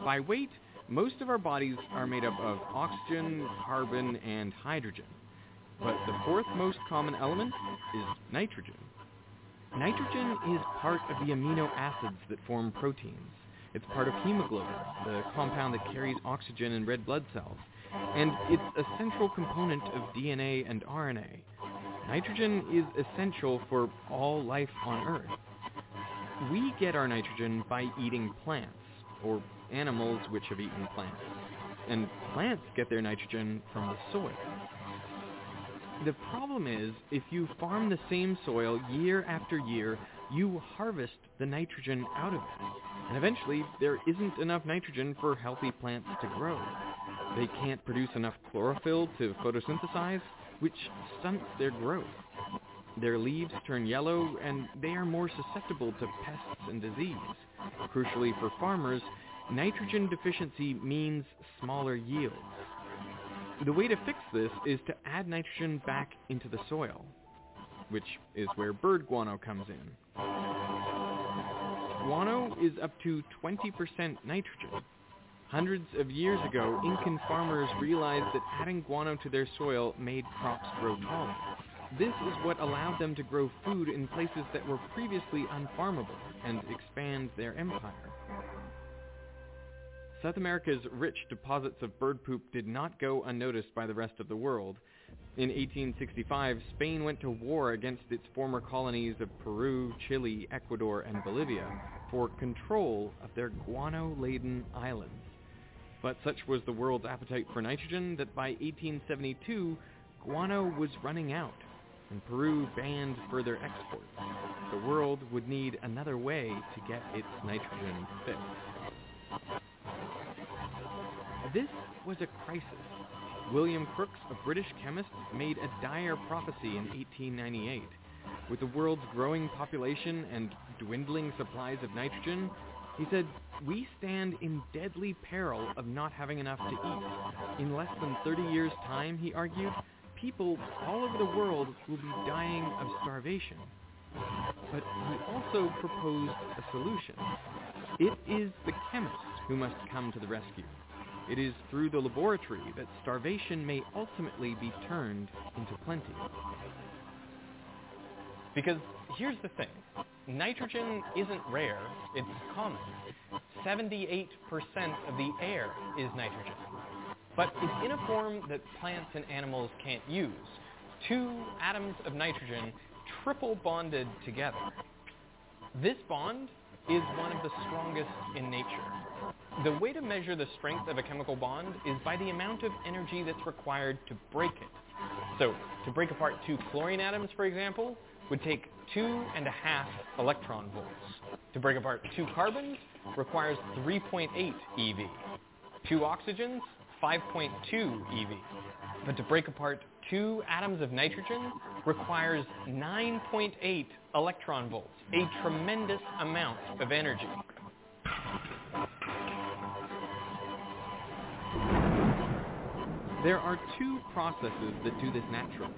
By weight, most of our bodies are made up of oxygen, carbon, and hydrogen. But the fourth most common element is nitrogen. Nitrogen is part of the amino acids that form proteins. It's part of hemoglobin, the compound that carries oxygen in red blood cells. And it's a central component of DNA and RNA. Nitrogen is essential for all life on Earth. We get our nitrogen by eating plants, or animals which have eaten plants. And plants get their nitrogen from the soil. The problem is, if you farm the same soil year after year, you harvest the nitrogen out of it. And eventually, there isn't enough nitrogen for healthy plants to grow. They can't produce enough chlorophyll to photosynthesize, which stunts their growth. Their leaves turn yellow, and they are more susceptible to pests and disease. Crucially for farmers, nitrogen deficiency means smaller yields. The way to fix this is to add nitrogen back into the soil, which is where bird guano comes in. Guano is up to 20% nitrogen. Hundreds of years ago, Incan farmers realized that adding guano to their soil made crops grow taller. This is what allowed them to grow food in places that were previously unfarmable and expand their empire. South America's rich deposits of bird poop did not go unnoticed by the rest of the world. In 1865, Spain went to war against its former colonies of Peru, Chile, Ecuador, and Bolivia for control of their guano-laden islands. But such was the world's appetite for nitrogen that by 1872, guano was running out, and Peru banned further exports. The world would need another way to get its nitrogen fixed. This was a crisis. William Crookes, a British chemist, made a dire prophecy in 1898. With the world's growing population and dwindling supplies of nitrogen, he said, "We stand in deadly peril of not having enough to eat. In less than 30 years' time," he argued, "people all over the world will be dying of starvation." But he also proposed a solution. It is the chemist who must come to the rescue. It is through the laboratory that starvation may ultimately be turned into plenty. Because here's the thing. Nitrogen isn't rare, it's common. 78% of the air is nitrogen. But it's in a form that plants and animals can't use. 2 atoms of nitrogen triple bonded together. This bond is one of the strongest in nature. The way to measure the strength of a chemical bond is by the amount of energy that's required to break it. So, to break apart 2 chlorine atoms, for example, would take 2.5 electron volts. To break apart 2 carbons requires 3.8 eV. 2 oxygens, 5.2 eV. But to break apart 2 atoms of nitrogen requires 9.8 electron volts, a tremendous amount of energy. There are 2 processes that do this naturally.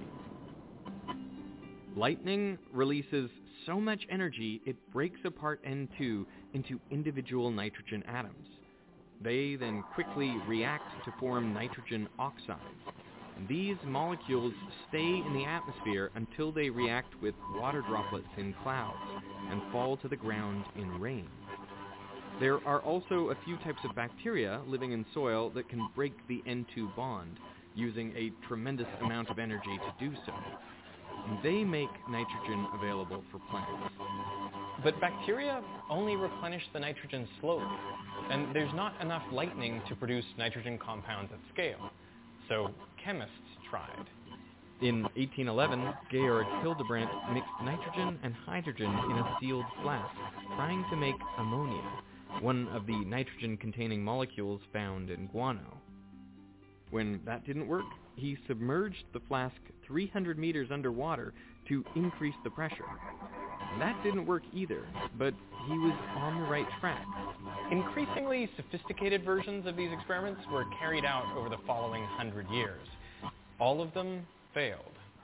Lightning releases so much energy it breaks apart N2 into individual nitrogen atoms. They then quickly react to form nitrogen oxides. And these molecules stay in the atmosphere until they react with water droplets in clouds and fall to the ground in rain. There are also a few types of bacteria living in soil that can break the N2 bond, using a tremendous amount of energy to do so. And they make nitrogen available for plants. But bacteria only replenish the nitrogen slowly, and there's not enough lightning to produce nitrogen compounds at scale. So chemists tried. In 1811, Georg Hildebrandt mixed nitrogen and hydrogen in a sealed flask, trying to make ammonia, one of the nitrogen-containing molecules found in guano. When that didn't work, he submerged the flask 300 meters underwater to increase the pressure. That didn't work either, but he was on the right track. Increasingly sophisticated versions of these experiments were carried out over the following 100 years. All of them failed.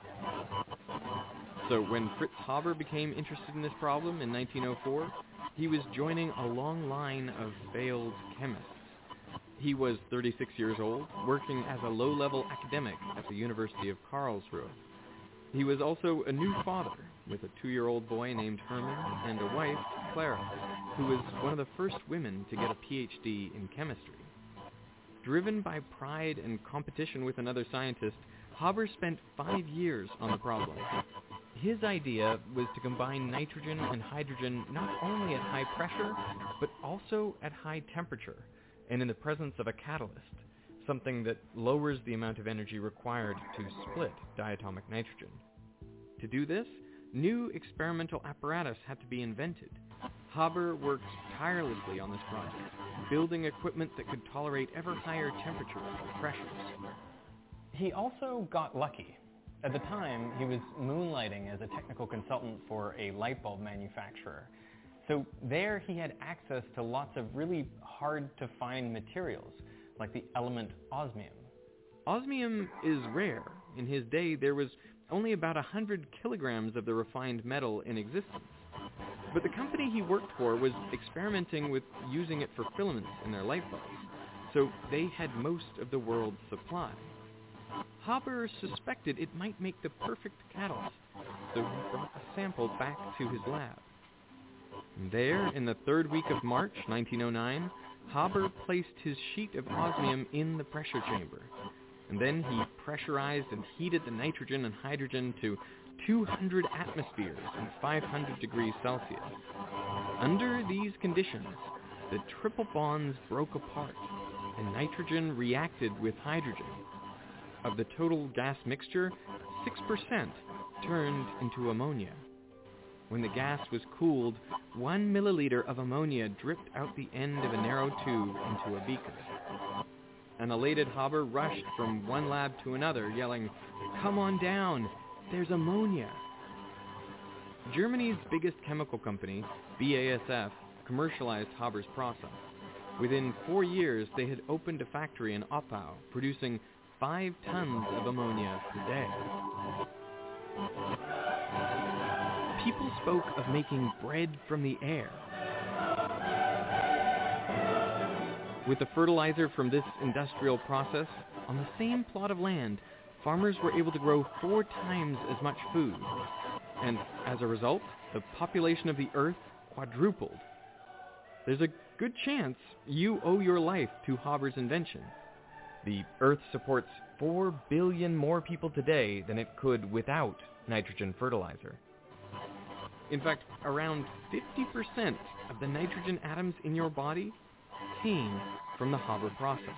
So when Fritz Haber became interested in this problem in 1904, he was joining a long line of failed chemists. He was 36 years old, working as a low-level academic at the University of Karlsruhe. He was also a new father, with a 2-year-old boy named Hermann and a wife, Clara, who was one of the first women to get a PhD in chemistry. Driven by pride and competition with another scientist, Haber spent 5 years on the problem. His idea was to combine nitrogen and hydrogen not only at high pressure, but also at high temperature, and in the presence of a catalyst, something that lowers the amount of energy required to split diatomic nitrogen. To do this, new experimental apparatus had to be invented. Haber worked tirelessly on this project, building equipment that could tolerate ever higher temperatures and pressures. He also got lucky. At the time, he was moonlighting as a technical consultant for a light bulb manufacturer. So there he had access to lots of really hard-to-find materials, like the element osmium. Osmium is rare. In his day, there was only about 100 kilograms of the refined metal in existence. But the company he worked for was experimenting with using it for filaments in their light bulbs, so they had most of the world's supply. Haber suspected it might make the perfect catalyst, so he brought a sample back to his lab. And there, in the third week of March 1909, Haber placed his sheet of osmium in the pressure chamber, and then he pressurized and heated the nitrogen and hydrogen to 200 atmospheres and 500 degrees Celsius. Under these conditions, the triple bonds broke apart, and nitrogen reacted with hydrogen. Of the total gas mixture, 6% turned into ammonia. When the gas was cooled, 1 milliliter of ammonia dripped out the end of a narrow tube into a beaker. An elated Haber rushed from one lab to another, yelling, "Come on down! There's ammonia!" Germany's biggest chemical company, BASF, commercialized Haber's process. Within 4 years, they had opened a factory in Oppau, producing 5 tons of ammonia per day. People spoke of making bread from the air. With the fertilizer from this industrial process, on the same plot of land, farmers were able to grow 4 times as much food. And as a result, the population of the Earth quadrupled. There's a good chance you owe your life to Haber's invention. The Earth supports 4 billion more people today than it could without nitrogen fertilizer. In fact, around 50% of the nitrogen atoms in your body came from the Haber process.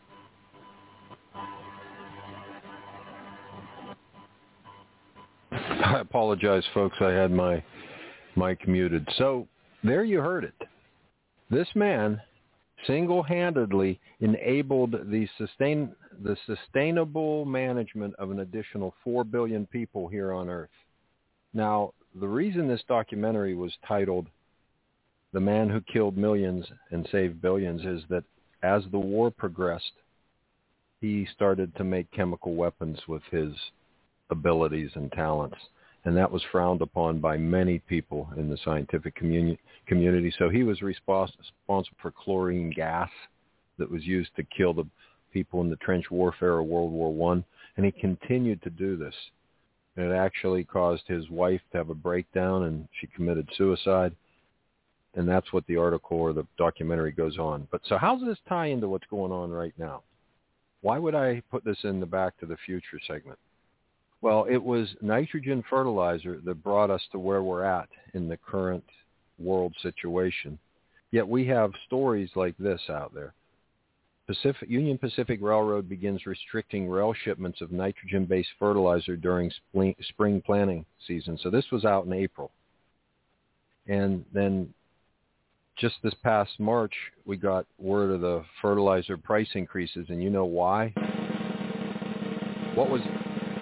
I apologize, folks. I had my mic muted. So there you heard it. This man single-handedly enabled the sustainable management of an additional 4 billion people here on Earth. Now, the reason this documentary was titled "The Man Who Killed Millions and Saved Billions" is that as the war progressed, he started to make chemical weapons with his abilities and talents. And that was frowned upon by many people in the scientific community. So he was responsible for chlorine gas that was used to kill the people in the trench warfare of World War I. And he continued to do this. And it actually caused his wife to have a breakdown, and she committed suicide. And that's what the article or the documentary goes on. But so how does this tie into what's going on right now? Why would I put this in the Back to the Future segment? Well, it was nitrogen fertilizer that brought us to where we're at in the current world situation. Yet we have stories like this out there. Union Pacific Railroad begins restricting rail shipments of nitrogen-based fertilizer during spring planting season. So this was out in April. And then just this past March, we got word of the fertilizer price increases. And you know why? What was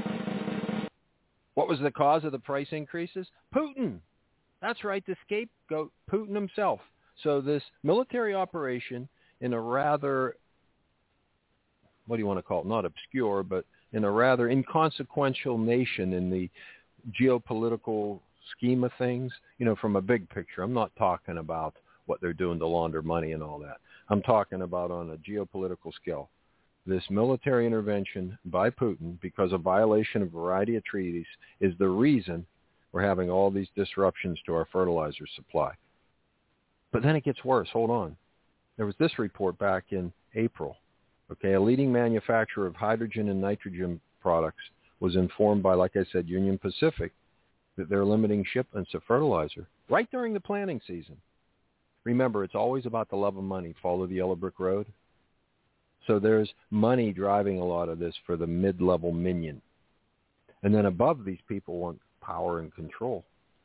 the cause of the price increases? Putin. That's right, the scapegoat, Putin himself. So this military operation in a rather, what do you want to call it? Not obscure, but in a rather inconsequential nation in the geopolitical scheme of things, from a big picture. I'm not talking about what they're doing to launder money and all that. I'm talking about on a geopolitical scale. This military intervention by Putin, because of violation of a variety of treaties, is the reason we're having all these disruptions to our fertilizer supply. But then it gets worse. Hold on. There was this report back in April. Okay, a leading manufacturer of hydrogen and nitrogen products was informed by, like I said, Union Pacific, that they're limiting shipments of fertilizer right during the planting season. Remember, it's always about the love of money. Follow the yellow brick road. So there's money driving a lot of this for the mid-level minion. And then above, these people want power and control.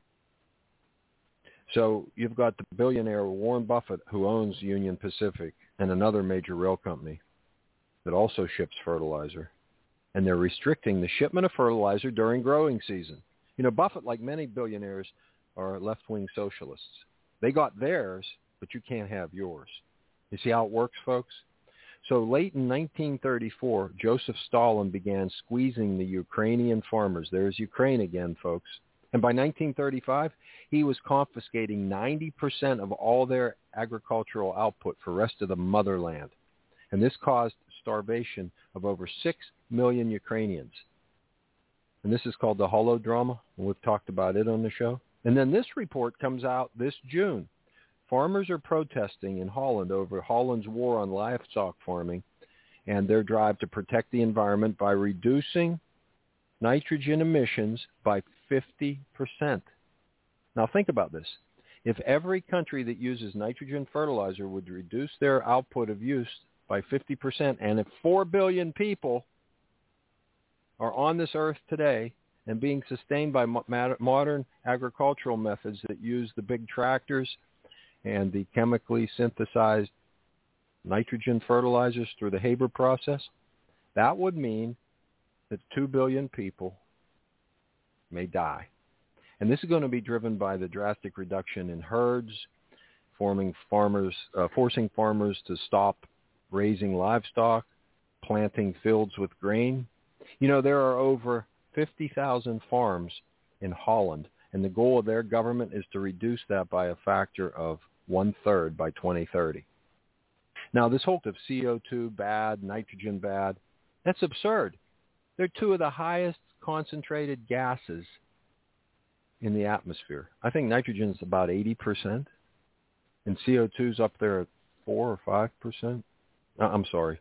So you've got the billionaire Warren Buffett, who owns Union Pacific and another major rail company that also ships fertilizer. And they're restricting the shipment of fertilizer during growing season. You know, Buffett, like many billionaires, are left-wing socialists. They got theirs, but you can't have yours. You see how it works, folks? So late in 1934, Joseph Stalin began squeezing the Ukrainian farmers. There's Ukraine again, folks. And by 1935, he was confiscating 90% of all their agricultural output for the rest of the motherland. And this caused starvation of over 6 million Ukrainians. And this is called the Holodrama. We've talked about it on the show. And then this report comes out this June. Farmers are protesting in Holland over Holland's war on livestock farming and their drive to protect the environment by reducing nitrogen emissions by 50%. Now think about this. If every country that uses nitrogen fertilizer would reduce their output of use by 50%, and if 4 billion people are on this earth today and being sustained by modern agricultural methods that use the big tractors and the chemically synthesized nitrogen fertilizers through the Haber process, that would mean that 2 billion people may die. And this is going to be driven by the drastic reduction in herds, forcing farmers to stop raising livestock, planting fields with grain. You know, there are over 50,000 farms in Holland, and the goal of their government is to reduce that by a factor of 1/3 by 2030. Now, this whole of CO2 bad, nitrogen bad, that's absurd. They're two of the highest concentrated gases in the atmosphere. I think nitrogen's about 80%, and CO2's up there at 4 or 5%. I'm sorry,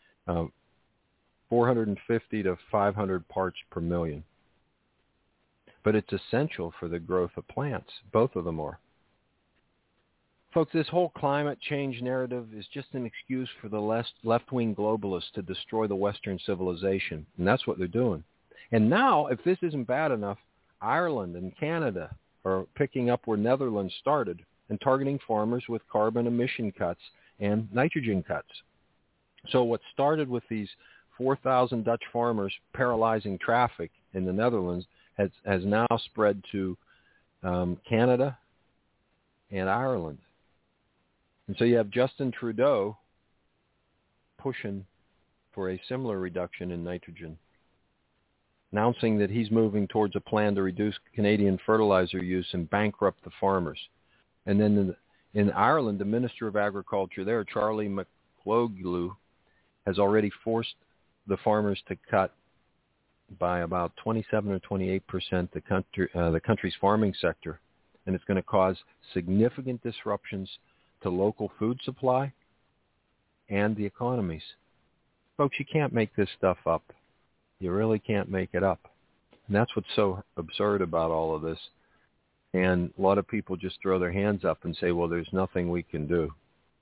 450 to 500 parts per million. But it's essential for the growth of plants. Both of them are. Folks, this whole climate change narrative is just an excuse for the left-wing globalists to destroy the Western civilization, and that's what they're doing. And now, if this isn't bad enough, Ireland and Canada are picking up where Netherlands started and targeting farmers with carbon emission cuts and nitrogen cuts. So what started with these 4,000 Dutch farmers paralyzing traffic in the Netherlands has now spread to Canada and Ireland. And so you have Justin Trudeau pushing for a similar reduction in nitrogen, announcing that he's moving towards a plan to reduce Canadian fertilizer use and bankrupt the farmers. And then in Ireland, the Minister of Agriculture there, Charlie McLoughlin, has already forced the farmers to cut by about 27 or 28% the country's farming sector, and it's going to cause significant disruptions to local food supply and the economies. Folks, you can't make this stuff up. You really can't make it up. And that's what's so absurd about all of this. And a lot of people just throw their hands up and say, well, there's nothing we can do.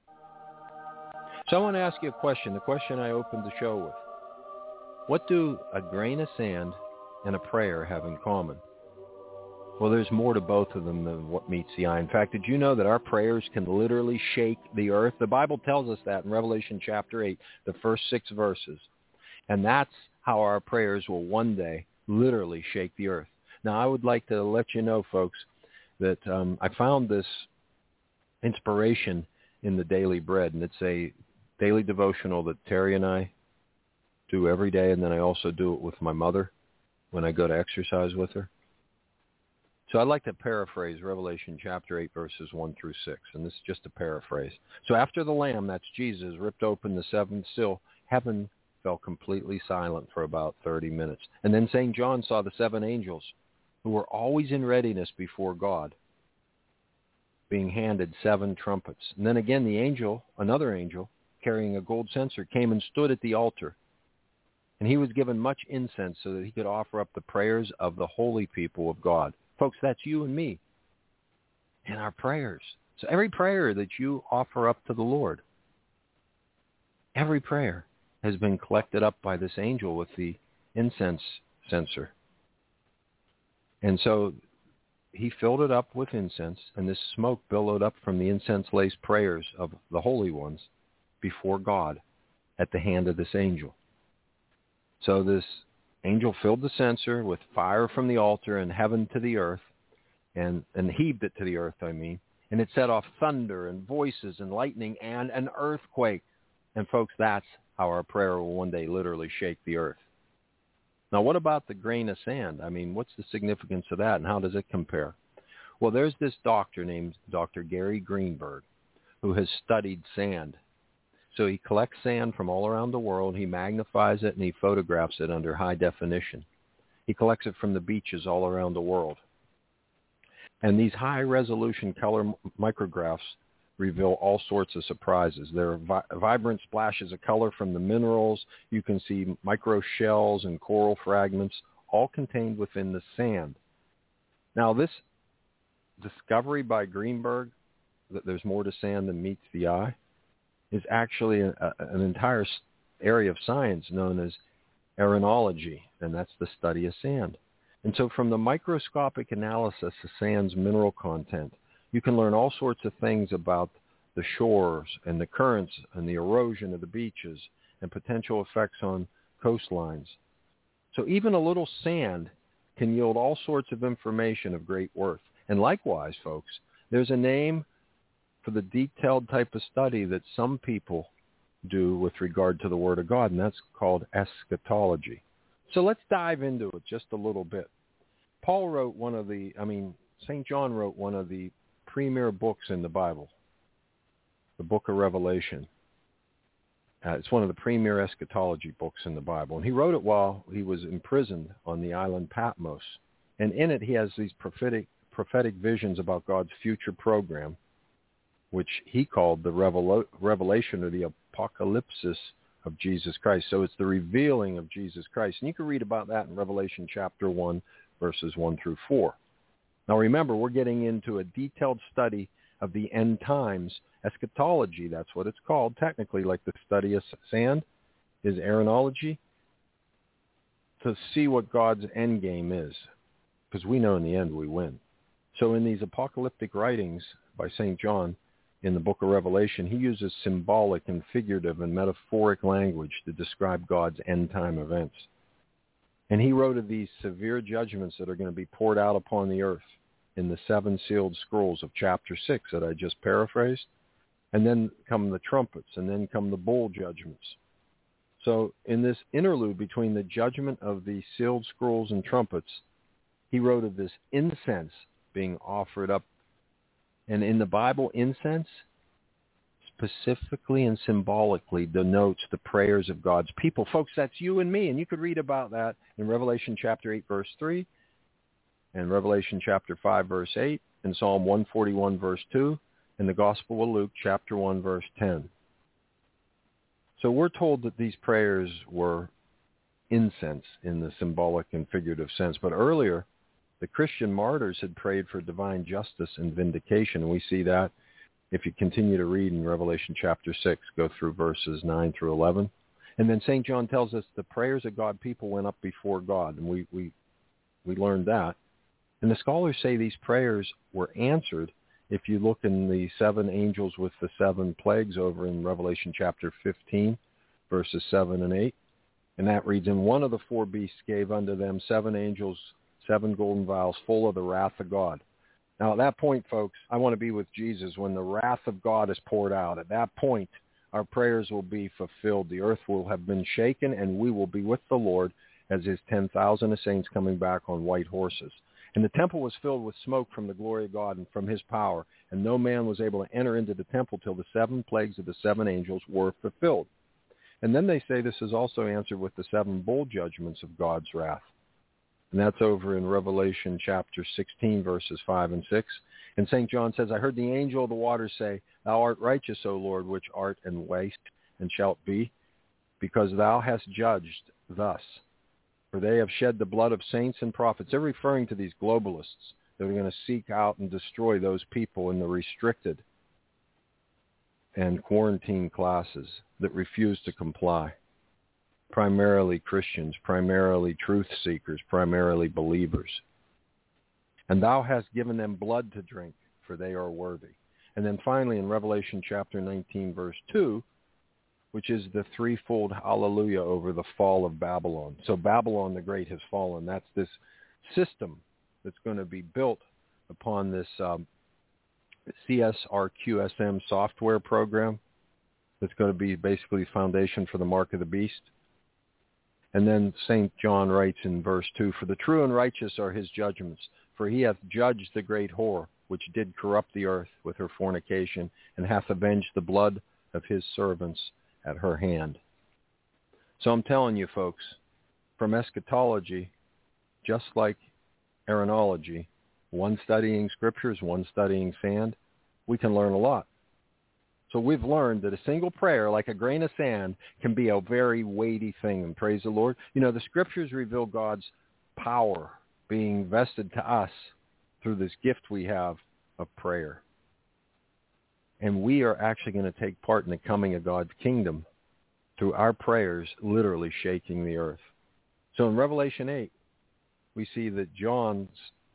So I want to ask you a question, the question I opened the show with. What do a grain of sand and a prayer have in common? Well, there's more to both of them than what meets the eye. In fact, did you know that our prayers can literally shake the earth? The Bible tells us that in Revelation chapter 8, the first 6 verses. And that's how our prayers will one day literally shake the earth. Now, I would like to let you know, folks, that I found this inspiration in the Daily Bread, and it's a daily devotional that Terry and I do every day, and then I also do it with my mother when I go to exercise with her. So I'd like to paraphrase Revelation chapter 8, verses 1 through 6, and this is just a paraphrase. So after the Lamb, that's Jesus, ripped open the seventh seal, heaven fell completely silent for about 30 minutes. And then St. John saw the 7 angels who were always in readiness before God, being handed 7 trumpets. And then again the angel, another angel, carrying a gold censer, came and stood at the altar. And he was given much incense so that he could offer up the prayers of the holy people of God. Folks, that's you and me and our prayers. So every prayer that you offer up to the Lord, every prayer has been collected up by this angel with the incense censer. And so he filled it up with incense, and this smoke billowed up from the incense-laced prayers of the holy ones before God at the hand of this angel. So this angel filled the censer with fire from the altar and heaven to the earth, and heaved it to the earth, and it set off thunder and voices and lightning and an earthquake. And folks, that's how our prayer will one day literally shake the earth. Now, what about the grain of sand? I mean, what's the significance of that, and how does it compare? Well, there's this doctor named Dr. Gary Greenberg who has studied sand. So he collects sand from all around the world, he magnifies it, and he photographs it under high definition. He collects it from the beaches all around the world. And these high-resolution color micrographs reveal all sorts of surprises. There are vibrant splashes of color from the minerals. You can see micro shells and coral fragments, all contained within the sand. Now, this discovery by Greenberg, that there's more to sand than meets the eye, is actually an entire area of science known as arenology, and that's the study of sand. And so from the microscopic analysis of sand's mineral content, you can learn all sorts of things about the shores and the currents and the erosion of the beaches and potential effects on coastlines. So even a little sand can yield all sorts of information of great worth. And likewise, folks, there's a name for the detailed type of study that some people do with regard to the Word of God, and that's called eschatology. So let's dive into it just a little bit. St. John wrote one of the premier books in the Bible, the book of Revelation. It's one of the premier eschatology books in the Bible. And he wrote it while he was imprisoned on the island Patmos. And in it, he has these prophetic visions about God's future program, which he called the revelation or the apocalypsis of Jesus Christ. So it's the revealing of Jesus Christ. And you can read about that in Revelation chapter 1, verses 1 through 4. Now remember, we're getting into a detailed study of the end times. Eschatology, that's what it's called, technically, like the study of sand is arenology, to see what God's end game is, because we know in the end we win. So in these apocalyptic writings by St. John in the book of Revelation, he uses symbolic and figurative and metaphoric language to describe God's end time events. And he wrote of these severe judgments that are going to be poured out upon the earth in the 7 sealed scrolls of chapter 6 that I just paraphrased. And then come the trumpets, and then come the bowl judgments. So in this interlude between the judgment of the sealed scrolls and trumpets, he wrote of this incense being offered up. And in the Bible, incense specifically and symbolically denotes the prayers of God's people. Folks, that's you and me, and you could read about that in Revelation chapter 8, verse 3, and Revelation chapter 5, verse 8, and Psalm 141, verse 2, and the Gospel of Luke chapter 1, verse 10. So we're told that these prayers were incense in the symbolic and figurative sense. But earlier, the Christian martyrs had prayed for divine justice and vindication. And we see that if you continue to read in Revelation chapter 6, go through verses 9 through 11. And then St. John tells us the prayers of God people went up before God. And we learned that. And the scholars say these prayers were answered. If you look in the 7 angels with the 7 plagues over in Revelation chapter 15, verses 7 and 8, and that reads, "And one of the 4 beasts gave unto them 7 angels, 7 golden vials full of the wrath of God." Now, at that point, folks, I want to be with Jesus when the wrath of God is poured out. At that point, our prayers will be fulfilled. The earth will have been shaken, and we will be with the Lord as his 10,000 saints coming back on white horses. And the temple was filled with smoke from the glory of God and from his power, and no man was able to enter into the temple till the 7 plagues of the 7 angels were fulfilled. And then they say this is also answered with the 7 bowl judgments of God's wrath. And that's over in Revelation chapter 16, verses 5 and 6. And St. John says, I heard the angel of the waters say, Thou art righteous, O Lord, which art and wast, and shalt be, because thou hast judged thus. For they have shed the blood of saints and prophets. They're referring to these globalists that are going to seek out and destroy those people in the restricted and quarantine classes that refuse to comply. Primarily Christians, primarily truth seekers, primarily believers. And thou hast given them blood to drink, for they are worthy. And then finally in Revelation chapter 19, verse 2, which is the threefold hallelujah over the fall of Babylon. So Babylon the Great has fallen. That's this system that's going to be built upon this CSRQSM software program that's going to be basically the foundation for the mark of the beast. And then St. John writes in verse 2, For the true and righteous are his judgments, for he hath judged the great whore, which did corrupt the earth with her fornication, and hath avenged the blood of his servants at her hand. So I'm telling you, folks, from eschatology, just like arenology, one studying scriptures, one studying sand, we can learn a lot. So we've learned that a single prayer, like a grain of sand, can be a very weighty thing, and praise the Lord. You know, the scriptures reveal God's power being vested to us through this gift we have of prayer. And we are actually going to take part in the coming of God's kingdom through our prayers literally shaking the earth. So in Revelation 8, we see that John's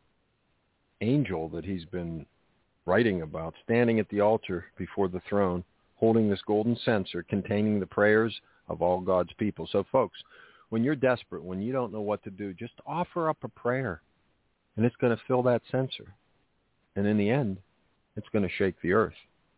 angel that he's been writing about, standing at the altar before the throne, holding this golden censer containing the prayers of all God's people. So folks, when you're desperate, when you don't know what to do, just offer up a prayer, and it's going to fill that censer. And in the end, it's going to shake the earth.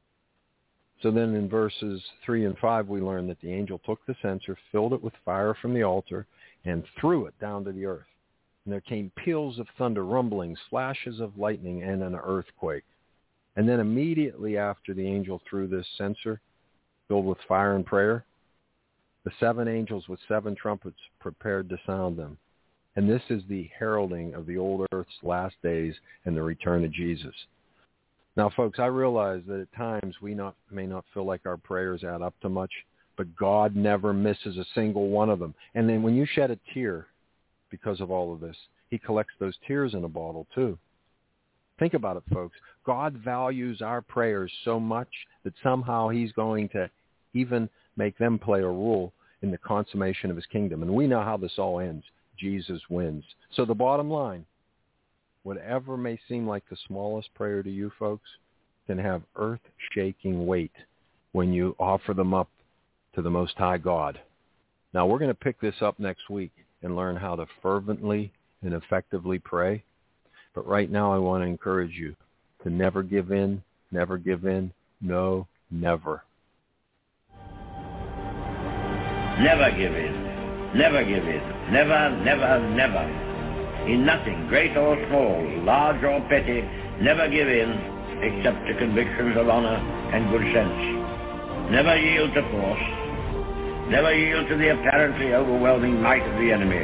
So then in verses 3 and 5, we learn that the angel took the censer, filled it with fire from the altar, and threw it down to the earth. And there came peals of thunder, rumblings, flashes of lightning, and an earthquake. And then immediately after the angel threw this censer, filled with fire and prayer, the 7 angels with 7 trumpets prepared to sound them. And this is the heralding of the old earth's last days and the return of Jesus. Now, folks, I realize that at times we may not feel like our prayers add up to much, but God never misses a single one of them. And then when you shed a tear because of all of this, he collects those tears in a bottle too. Think about it, folks. God values our prayers so much that somehow he's going to even make them play a role in the consummation of his kingdom. And we know how this all ends. Jesus wins. So the bottom line, whatever may seem like the smallest prayer to you folks can have earth-shaking weight when you offer them up to the Most High God. Now, we're going to pick this up next week and learn how to fervently and effectively pray. But right now, I want to encourage you to never give in, no, never. Never give in, never give in, never, never, never. In nothing, great or small, large or petty, never give in except to convictions of honor and good sense. Never yield to force. Never yield to the apparently overwhelming might of the enemy.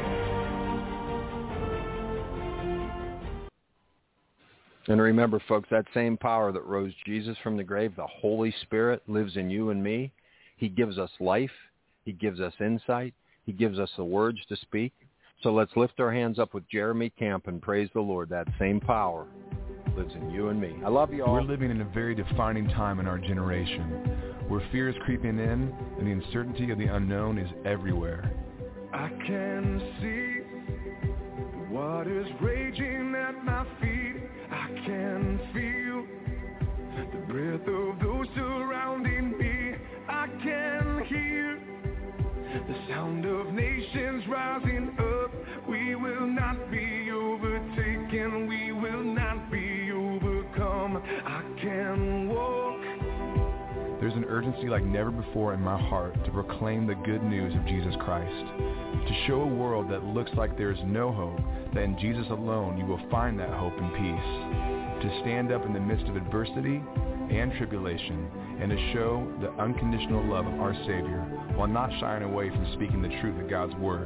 And remember, folks, that same power that rose Jesus from the grave, the Holy Spirit, lives in you and me. He gives us life. He gives us insight. He gives us the words to speak. So let's lift our hands up with Jeremy Camp and praise the Lord. That same power lives in you and me. I love you all. We're living in a very defining time in our generation where fear is creeping in and the uncertainty of the unknown is everywhere. I can see the waters raging at my feet. I can feel the breath of those surrounding me. I can hear the sound of nations rising up. We will not be overtaken. We will not be overcome. I can walk There's an urgency like never before in my heart to proclaim the good news of Jesus Christ, to show a world that looks like there is no hope, that in Jesus alone you will find that hope and peace, to stand up in the midst of adversity and tribulation, and to show the unconditional love of our Savior while not shying away from speaking the truth of God's Word.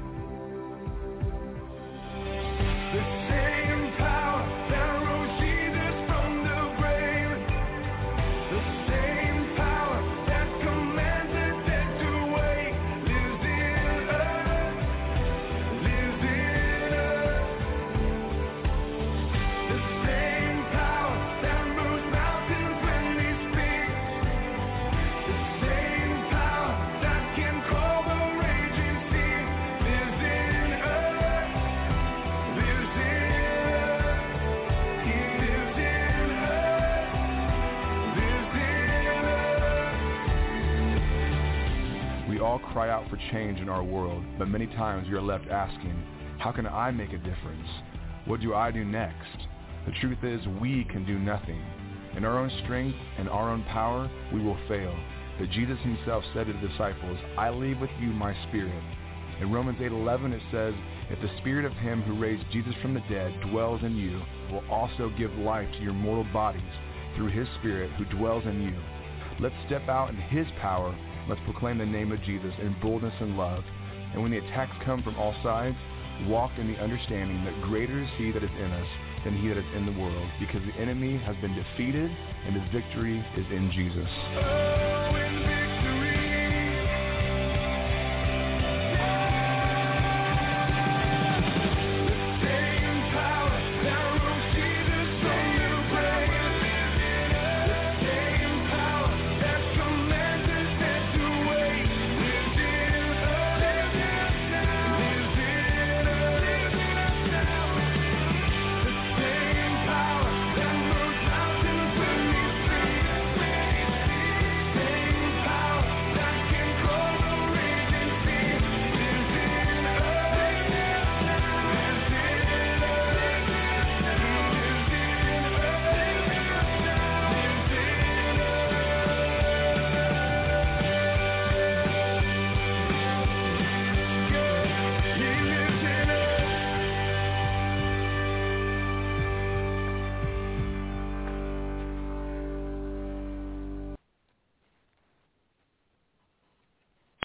Cry out for change in our world, but many times we are left asking, how can I make a difference? What do I do next? The truth is, we can do nothing. In our own strength and our own power, we will fail. But Jesus himself said to the disciples, I leave with you my spirit. In Romans 8:11 it says, if the spirit of him who raised Jesus from the dead dwells in you, will also give life to your mortal bodies through his spirit who dwells in you. Let's step out in his power. Let's proclaim the name of Jesus in boldness and love. And when the attacks come from all sides, walk in the understanding that greater is he that is in us than he that is in the world, because the enemy has been defeated and his victory is in Jesus.